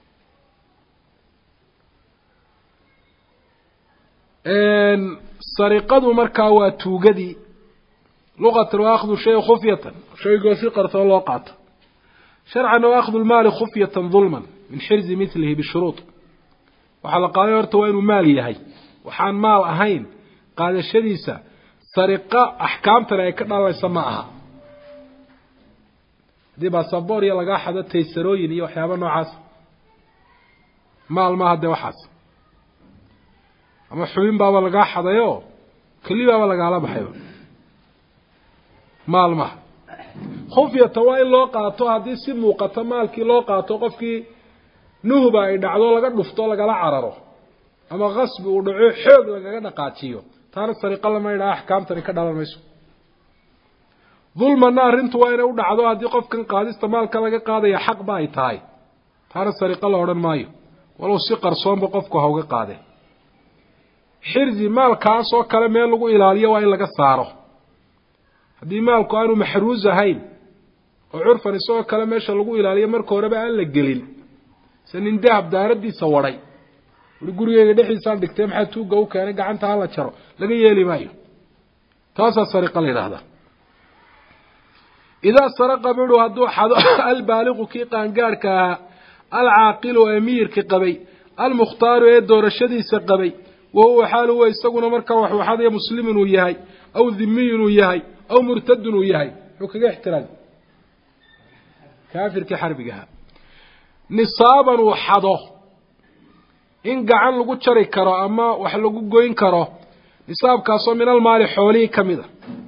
إن سرقة مركا وتوجدي لغة وأخذ شيء خفية شيء قاسي قرط الوقعة شرعا وأخذ المال خفية ظلما من حرز مثله بالشروط وحال قال يرتوى إنه مال يهي وحان مال أهين قال الشديسة سرقة أحكام ترى يكرنا الله يسمعها دي باصبور يلقى حدا تيسروين يوحيابا نوعاس مال ما هدا وحاس أما حوين بابا لقى حدا يو كلي بابا لقى على بحيو مال ما خفية توائي لو قاطو هدي سمو قطا مالكي لو قاطو قفكي nuhba ay dhacdo laga dhufto laga la cararo ama qasbi uu dhaco xoog laga dhaqaajiyo taana sariqa lama ilaa ahkaamtani ka dhalanayso dulmana arintu waa inay u dhacdo hadii qofkan qaadista maalka laga qaadaya xaq ba ay tahay taana sariqa la oran maayo walow si qarsoon ba qofku ha uga qaade xirzi maalkaas oo kale meel lagu ilaaliyo waa in laga saaro hadii maalku aanu maxruuz ahayn oo curfan isoo kale meesha lagu ilaaliyo marka hore ba aan la gelin سنين دهب داردي سواري ولقولي يا جدي حسان دكتور حتى جو كان قاعد تعال تشرو لقي يلي مايو تاسع سرقة لي هذا إذا سرق بدو هدو حد البالغ كي قانقار كالعاقل وأمير كقبي المختار يدور الشدي سقبي وهو حاله ويستقون مركا وحد مسلم وياهي أو ذمي وياهي أو مرتد وياهي وكذا احترام كافر كحرب جها نصابا وحده إن قعن لقو تشري كرو أما وحلقو قوين كرو نصاب كاسو من المال حولي كمذا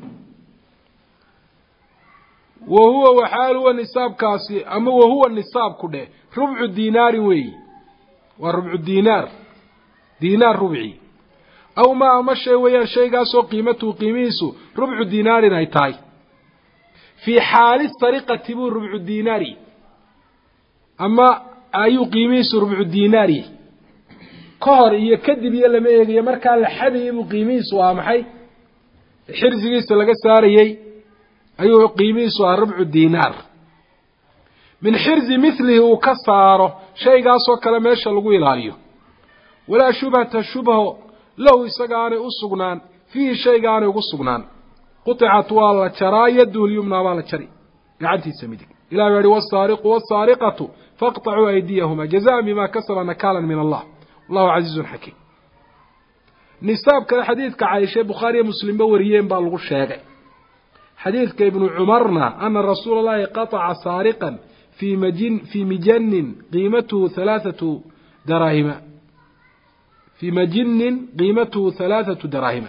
وهو وحاله نصاب كاسي أما وهو النصاب كده ربع الدينار وي وربع الدينار دينار ربعي أو ما أمشي ويا شيء قاسو قيمته قيميسو ربع الدينار نايتاي في حال السرقة تبو ربع الديناري أما أيو قيميس ربع الديناري كهر يكذب يلا ما يجي مركا لحد يبو قيميس وامحي حرز جيس لقى ساري أيو قيميس ربع الدينار من حرز مثله وكساره شيء قاسو كلام إيش لقوا يلاقيه ولا شبهة تشبه له يسقاني أسقنان فيه شيء قاني أسقنان قطعت والله شراء يده اليمنى والله شري قعدتي سميدك إلى يري والسارق والسارقة فاقطعوا أيديهما جزاء بما كسب نكالا من الله الله عزيز حكيم نصاب كذا حديث كعائشة بخاري مسلم بوريين بالغ الشاقع حديث كابن عمرنا أن رسول الله قطع سارقا في مجن في مجن قيمته ثلاثة دراهم في مجن قيمته ثلاثة دراهم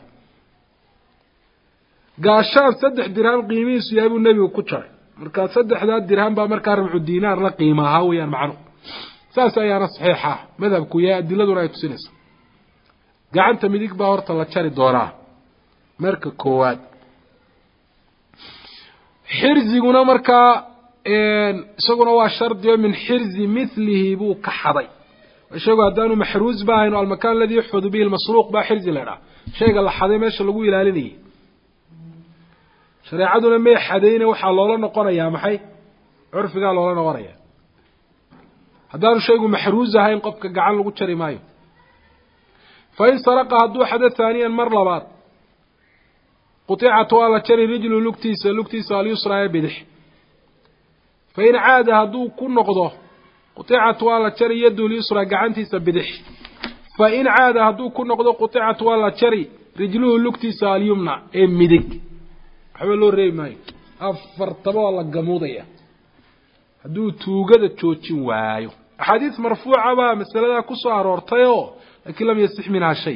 قاشان سدح درهم قيميس يا أبو النبي وكتشر marka saddexda dirham ba marka rubcu diinaar la qiimaha weeyaan macno saas ayaa saxiixa madhabku yaa adiladuna ay tusinayso gacanta midig ba horta la jari doonaa marka koowaad xirziguna marka een isaguna waa shardiyo min xirzi mithlihi buu ka xaday isagoo hadaanu maxruuz baahayn al makan alladhi yuhadu bihi al masruuq ba xirzi leeyahay shayga la xaday meesha lagu ilaalinayay شريعتنا ما حدينا وحلولا نقرا يا محي curfigaa loola noqonaya haddaanu shaygu maxruus ahayn qofka gacan lagu jari maayo fain saraqa hadduu xado haaniyan mar labaad quطicat waa la jari rijlu lugtiisa lugtiisa alyusra ee bidix fain caada hadduu ku noqdo quطicat waa la jari yadu lyusra gacantiisa bidix fain caada hadduu ku noqdo quطicat waa la jari rijluhu lugtiisa alyumna ee midig waxba loo reebi maayo afartaba waa la gamuudaya hadduu tuugada joojin waayo axaadiis marfuuca baa masaladaa ku soo aroortayoo laakiin lam yasix minhaa shay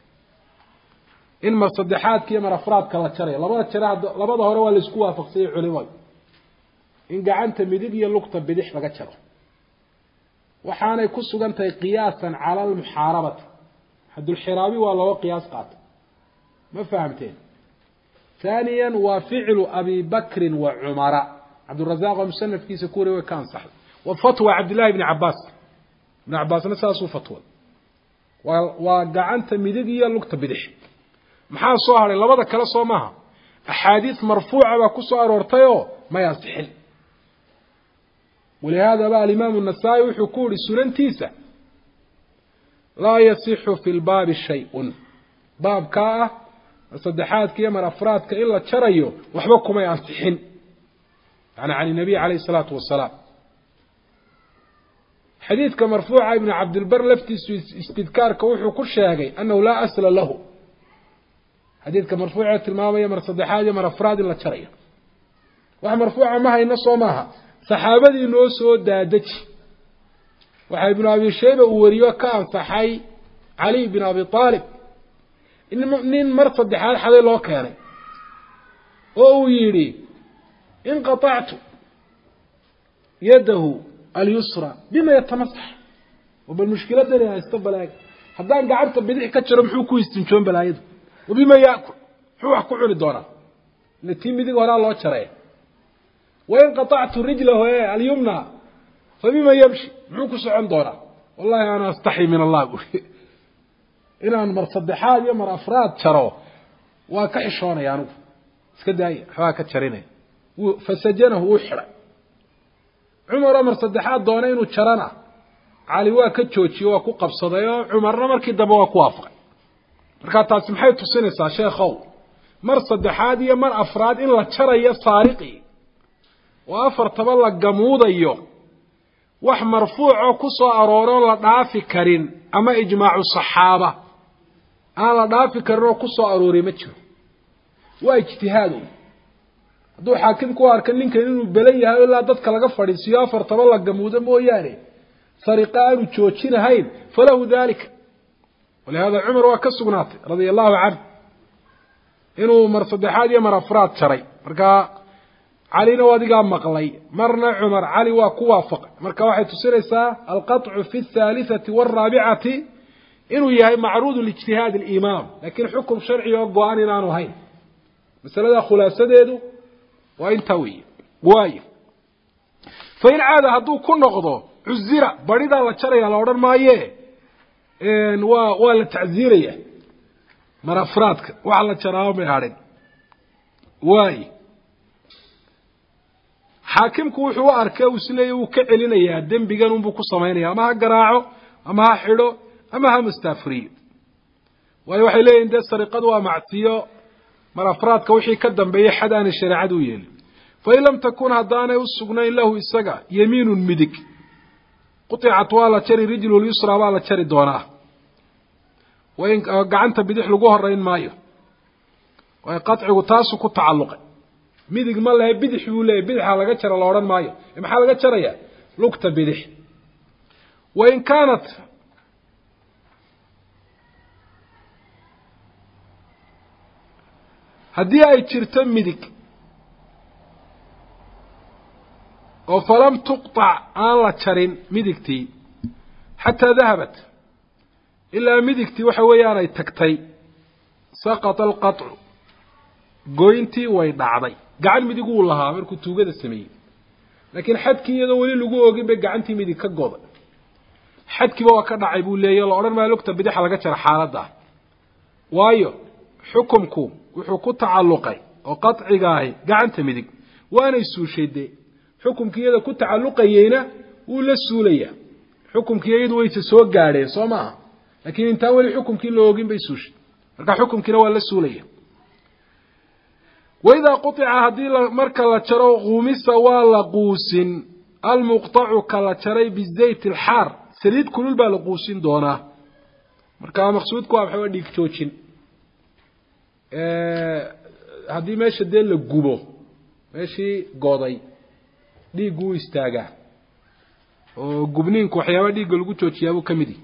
in mar saddexaadka iyo mar afraadka la jarayo labada jara labada hore waa laisku waafaqsanyay culimadu in gacanta midig iyo lugta bidix laga jaro waxaanay ku sugan tahay qiyaasan cala almuxaarabati xadulxiraabi waa looga qiyaas qaatay ma fahamteen ثانيا وفعل أبي بكر وعمر عبد الرزاق ومسنف كيس كوري وكان صح وفتوى عبد الله بن عباس بن عباس نساسو فتوى وقعنت مدقية لقطة بدح محا صهري لبدا كلا صومها أحاديث مرفوعة وكسو أرورتيو ما يستحل ولهذا بقى الإمام النسائي وحكور السنن تيسة لا يصح في الباب شيء باب كاه صدحاتك يا مر أفرادك إلا تشريو وحبكم ما يستحن يعني عن النبي عليه الصلاة والسلام حديث كمرفوع ابن عبد البر لفتي استذكار كوحو كل شيء أنه لا أصل له حديث كمرفوع الماما يا مر صدحات يا مر أفراد إلا تشريو وح مرفوعة ما هي نص وماها صحابتي نوسو دادتش وحي ابن أبي شيبة ووريو كان صحي علي بن أبي طالب nin mar saddexaad xaday loo keenay oo uu yiri in qata'tu yadahu al-yusra bima yatamasah wabal mushkiladani haysta balaag haddaan gacanta bidix ka jiro muxuu ku istinjoon balaayadu wabima yaakul muxuu wax ku cuni doonaa latii midig hore loo jaray wa in qata'tu rijlahu al-yumna fabima yamshi muxuu ku socon doonaa wallahi ana astahi min allah inaan mar saddexaad iyo mar afraad jaro waa ka xishoonaya anigu iska daay waxaa ka jarinay fasajanahu uu xiray cumar mar saddexaad doona inuu jarana cali waa ka joojiyo waa ku qabsaday oo cumarna markii dambe waa ku waafaqay marka taas maxay tusinaysaa sheekhow mar saddexaad iyo mar afraad in la jarayo saariqi waa afartaba la gamuudayo wax marfuuc oo ku soo arooro la dhaafi karin ama ijmaacu saxaaba aan la dhaafi karin oo ku soo arooray ma jiro waa ijtihaad hadduu xaakimku arkan ninkan inuu belan yahay ilaa dadka laga fadhiisiyo afartaba la gamuudo mooyaane sariqa aanu joojinahayn falahu dalika ولهذا عمر وكسغناتي رضي الله عنه إنه مر صدحات يا مر أفراد شري مركا علينا وادقا مقلي مرنا عمر علي وكوافق مركا واحد تسيرسا القطع في الثالثة والرابعة إنه يهي معروض لاجتهاد الإمام لكن حكم شرعي وقواني نانو هين مثلا خلاصة ديدو وإن توي واي فإن عاد هدو كن نقضو عزيرا بريدا وشري على ورد ما يه waa تعزيريه مر افرادك وعلى جراو ميهارين واي حاكمku wuxuu arkay uu sileeyay uu ka celinaya dambigan uu ku sameeynaya ama ha garaaco ama ha xidho ama ha mustafriyo way waxay leeyeen de sariqadu waa macsiyo mar afraadka wixii ka dambeeyay xadaan shariicadu yeelay fa ilam takun hadana usugnayn lahu isaga yamiinun midig قطعت ولا تري رجل اليسرى ولا تري دونها وإن قعنت بدح لجوه الرين مايو وقطع وتاسو كتعلق ميدق ما له بدح ولا بدح على جتر الأوران مايو محل جتر يا لقطة بدح وإن كانت هدي أي ترتم ميدق وفلم تقطع آلا تشرين مدكتي حتى ذهبت إلا مدكتي وحويانا يتكتي سقط القطع قوينتي ويدعضي قعن مدقوا لها مركو توقد السمين لكن حدكي يدولي لقوه قبق قعنتي مدك قوضا حدكي بوا كدعيبوا لي يلا أولا ما يلوكتا بدي حلقات شرحالة ده وايو حكمكم وحكو تعلقي وقطعي قاهي قعنت مدك وانا يسو شيدي xukumkiyada ku tacalluqayeyna wuu la suulayaa xukumkiyadu way soo gaadheen soo maaha laakiin inta wali xukumkii loo ogin bay suushay marka xukumkiina waa la suulaya وإذا قطع هذه مركا لا جرو غومس ولا قوسين المقطع كلا جري بالزيت الحار سريد كل با لقوسين دونا مركا مقصود كو waxa dhig joojin ee hadii meesha deel la gubo meeshii gooday dhiigu istaaga oo gubniinku waxyaabo dhiig lagu joojiyaa kamidi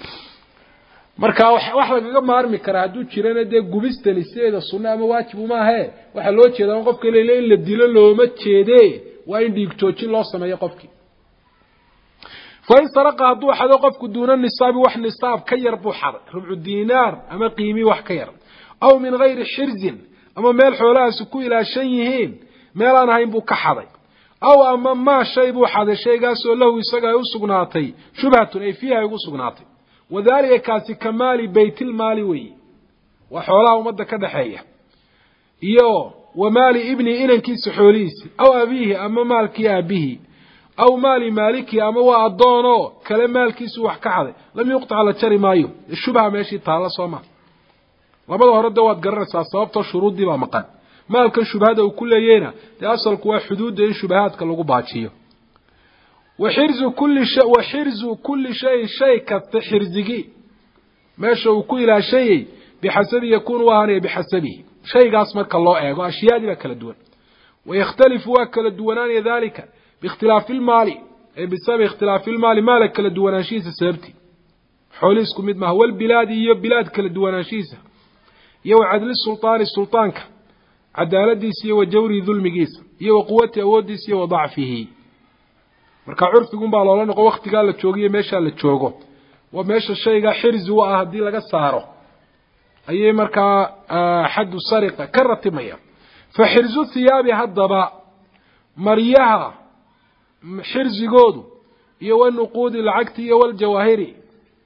marka wax laga maarmi kara haduu jirana de gubistan iseeda sunna ama waajib uma aha waxa loo jeedaa qofka leeyahay in la dilo looma jeedee waa in dhiig joojin loo sameeyo qofkii فإن سرق هدو حدو قفك دون النصاب وح نصاب كير بوحر ربع دينار أما قيمي وح كير أو من غير حرز أما ميل حولها سكو إلى شيئين ميل أنا هين بو كحضي أو أما ما شيء بو حدا شيء قاسو له يسقى يسقناطي شبهة أي فيها يسقناطي وذلك كاسي كمال بيت المال وي وحولها مدة كدحية يو ومال ابني إلن كيس حوليسي أو أبيه أما مالك أبيه أو مالي مالكي أما هو الضانو كلام مالكي سوح كعده لم يقطع على تشري مايو الشبهة ماشي تعالى صوما لما ظهر الدوات قررت صابته الشروط دي بمقال مالك الشبهات وكل يينا أصل كوا حدود دي الشبهات كاللغو باتشيه وحرز كل شيء وحرز كل شيء شيء كتحرزقي ماشي وكل إلى شيء بحسب يكون وهني بحسبه شيء قاسمك الله إيه أشياء دي لك الدول ويختلف واكل الدولان ذلك باختلاف المال أي بسبب اختلاف المال مالك كلا دواناشيسة سبتي حوليسكم مد ما هو البلاد يو بلاد كلا دواناشيسة يو عدل السلطان السلطانك عدالة ديس يو جوري ظلم جيس يو قوة أوديس يو ضعفه مركا عرف يقوم بالله لأنه وقت قال لتشوقية ماشا لتشوقه وماشا الشيء حرز وأهدي لك السهره أي مركا حد السرقة كرت مية فحرز الثياب هالضباء مريها حرز قودو يو النقود العكت يو الجواهري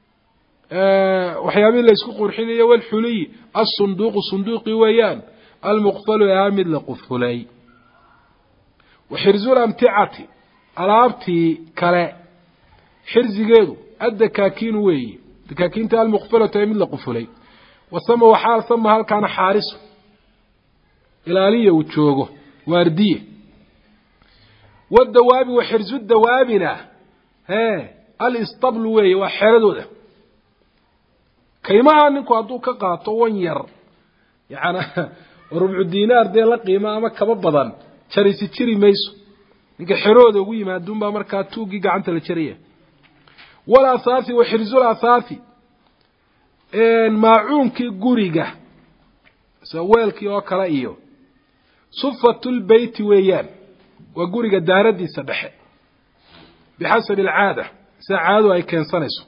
أه وحيامين لا يسكو قرحين يو الحلي الصندوق الصندوق ويان المقفل يامد لقفلي وحرز الامتعة الابتي كلا حرز قودو الدكاكين وي دكاكين تا المقفلة يامد لقفلي وسمى وحال سمى هل كان حارس إلالية وتشوغو واردية والدواب وحرز الدوابنا ها الاسطبل وي وحردو ده كيما انكو ادو كقاطو ونير يعني ربع دينار دي لا قيمه اما كبا بدن جريسي جري ميسو ninka xirooda ugu yimaadun baa markaa tuugi gacanta la jariya wala asaafi wa xirzul asaafi een maacuunki guriga saweelkii oo kala iyo sufatul bayt weeyaan وقولي داردي سبحة بحسب العادة ساعادوا أي كان سنسو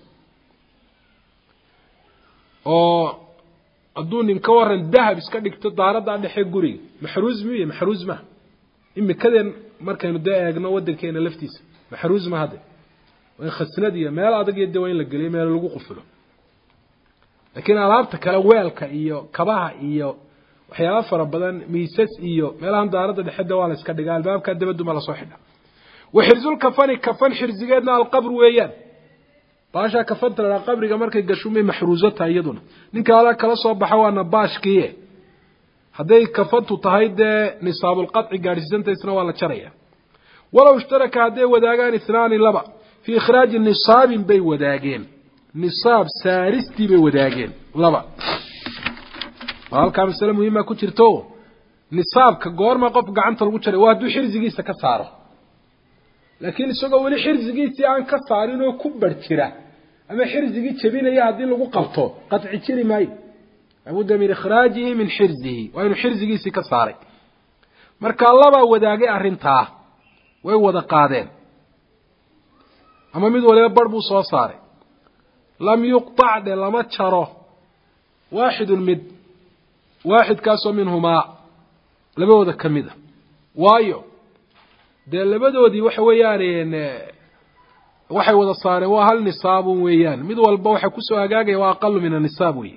أو أدون مكور الذهب إسكادك تدارد عند حي قولي محروز مية محروز ما إما كذا مركان الداء أجنا ودن كينا لفتيس محروز ما هذا وإن خسنا دي ما لا أدق يدوين لقلي ما لا لقوا قفله لكن ألعبتك لوالك إيو كباها إيو waxyaabo fara badan miisas iyo meelahan daarada dhexda waa la iska dhigaa albaabka dabadu ma la soo xidha وحرزul kafani kafan xirzigeedna alqabr weeyaan baasha kafanta la qabriga markay gashuumay maxruuzata iyaduna ninka ala kala soo baxa waana baashkiye haday kafantu tahay de nisaabul qat'i gaarsiisanta isna waa la jaraya walaw ishtaraka haday wadaagaan ithnaan laba fi ikhraj an-nisab bay wadaageen nisaab saaristi bay wadaageen laba halka mas'ala muhiima ku jirto nisaabka goorma qof gacanta lagu jaray waa duu xirzigiisa ka saaro laakiin isagoo wali xirzigiisa aan ka saarin oo ku barjira ama xirzigi jabinaya hadii lagu qabto qadci jiri maay abu damir ikhraajihi min xirzihi waa inuu xirzigiisa ka saaray marka laba wadaagay arinta way wada qaadeen ama mid waliba barbu soo saaray lam yuqta' lama jaro واحد mid واحد كاسو منهما لبوده كميده وايو ده لبدودي waxa weeyaan waxay wada saareen waa hal nisaab weeyaan mid walba waxa ku soo hagaagay waa aqal min nisaab weey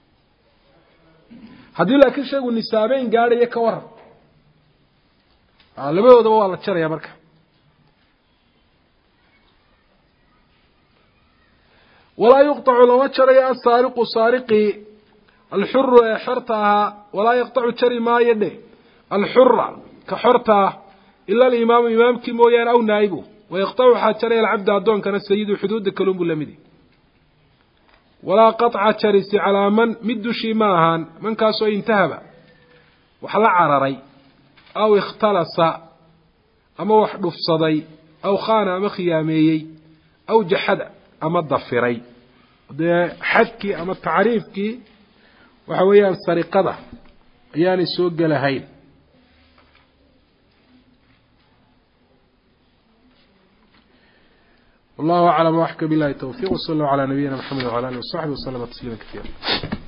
hadii laakiin shaygu nisaabeyn gaadhay ka waran labadooda waa la jaraya marka ولا يقطع لما جرى السارق سارقي الحر حرتها ولا يقطع جري ما يده الحر كحرتها إلا الإمام إمام كمويان أو نائبه ويقطع حجري العبد أدون كان السيد حدود كلهم باللمدي ولا قطع جريس على من مد شي ماهان من كاسو انتهب وحلا عرري أو اختلص أما وحدف صدي أو خان أما خيامي أو جحد أما الضفري ده حكي أما التعريفكي وحويا السرقة يعني سوق لهين والله أعلم وأحكى بالله التوفيق وصلى الله على نبينا محمد وعلى آله وصحبه وسلم تسليما كثيرا.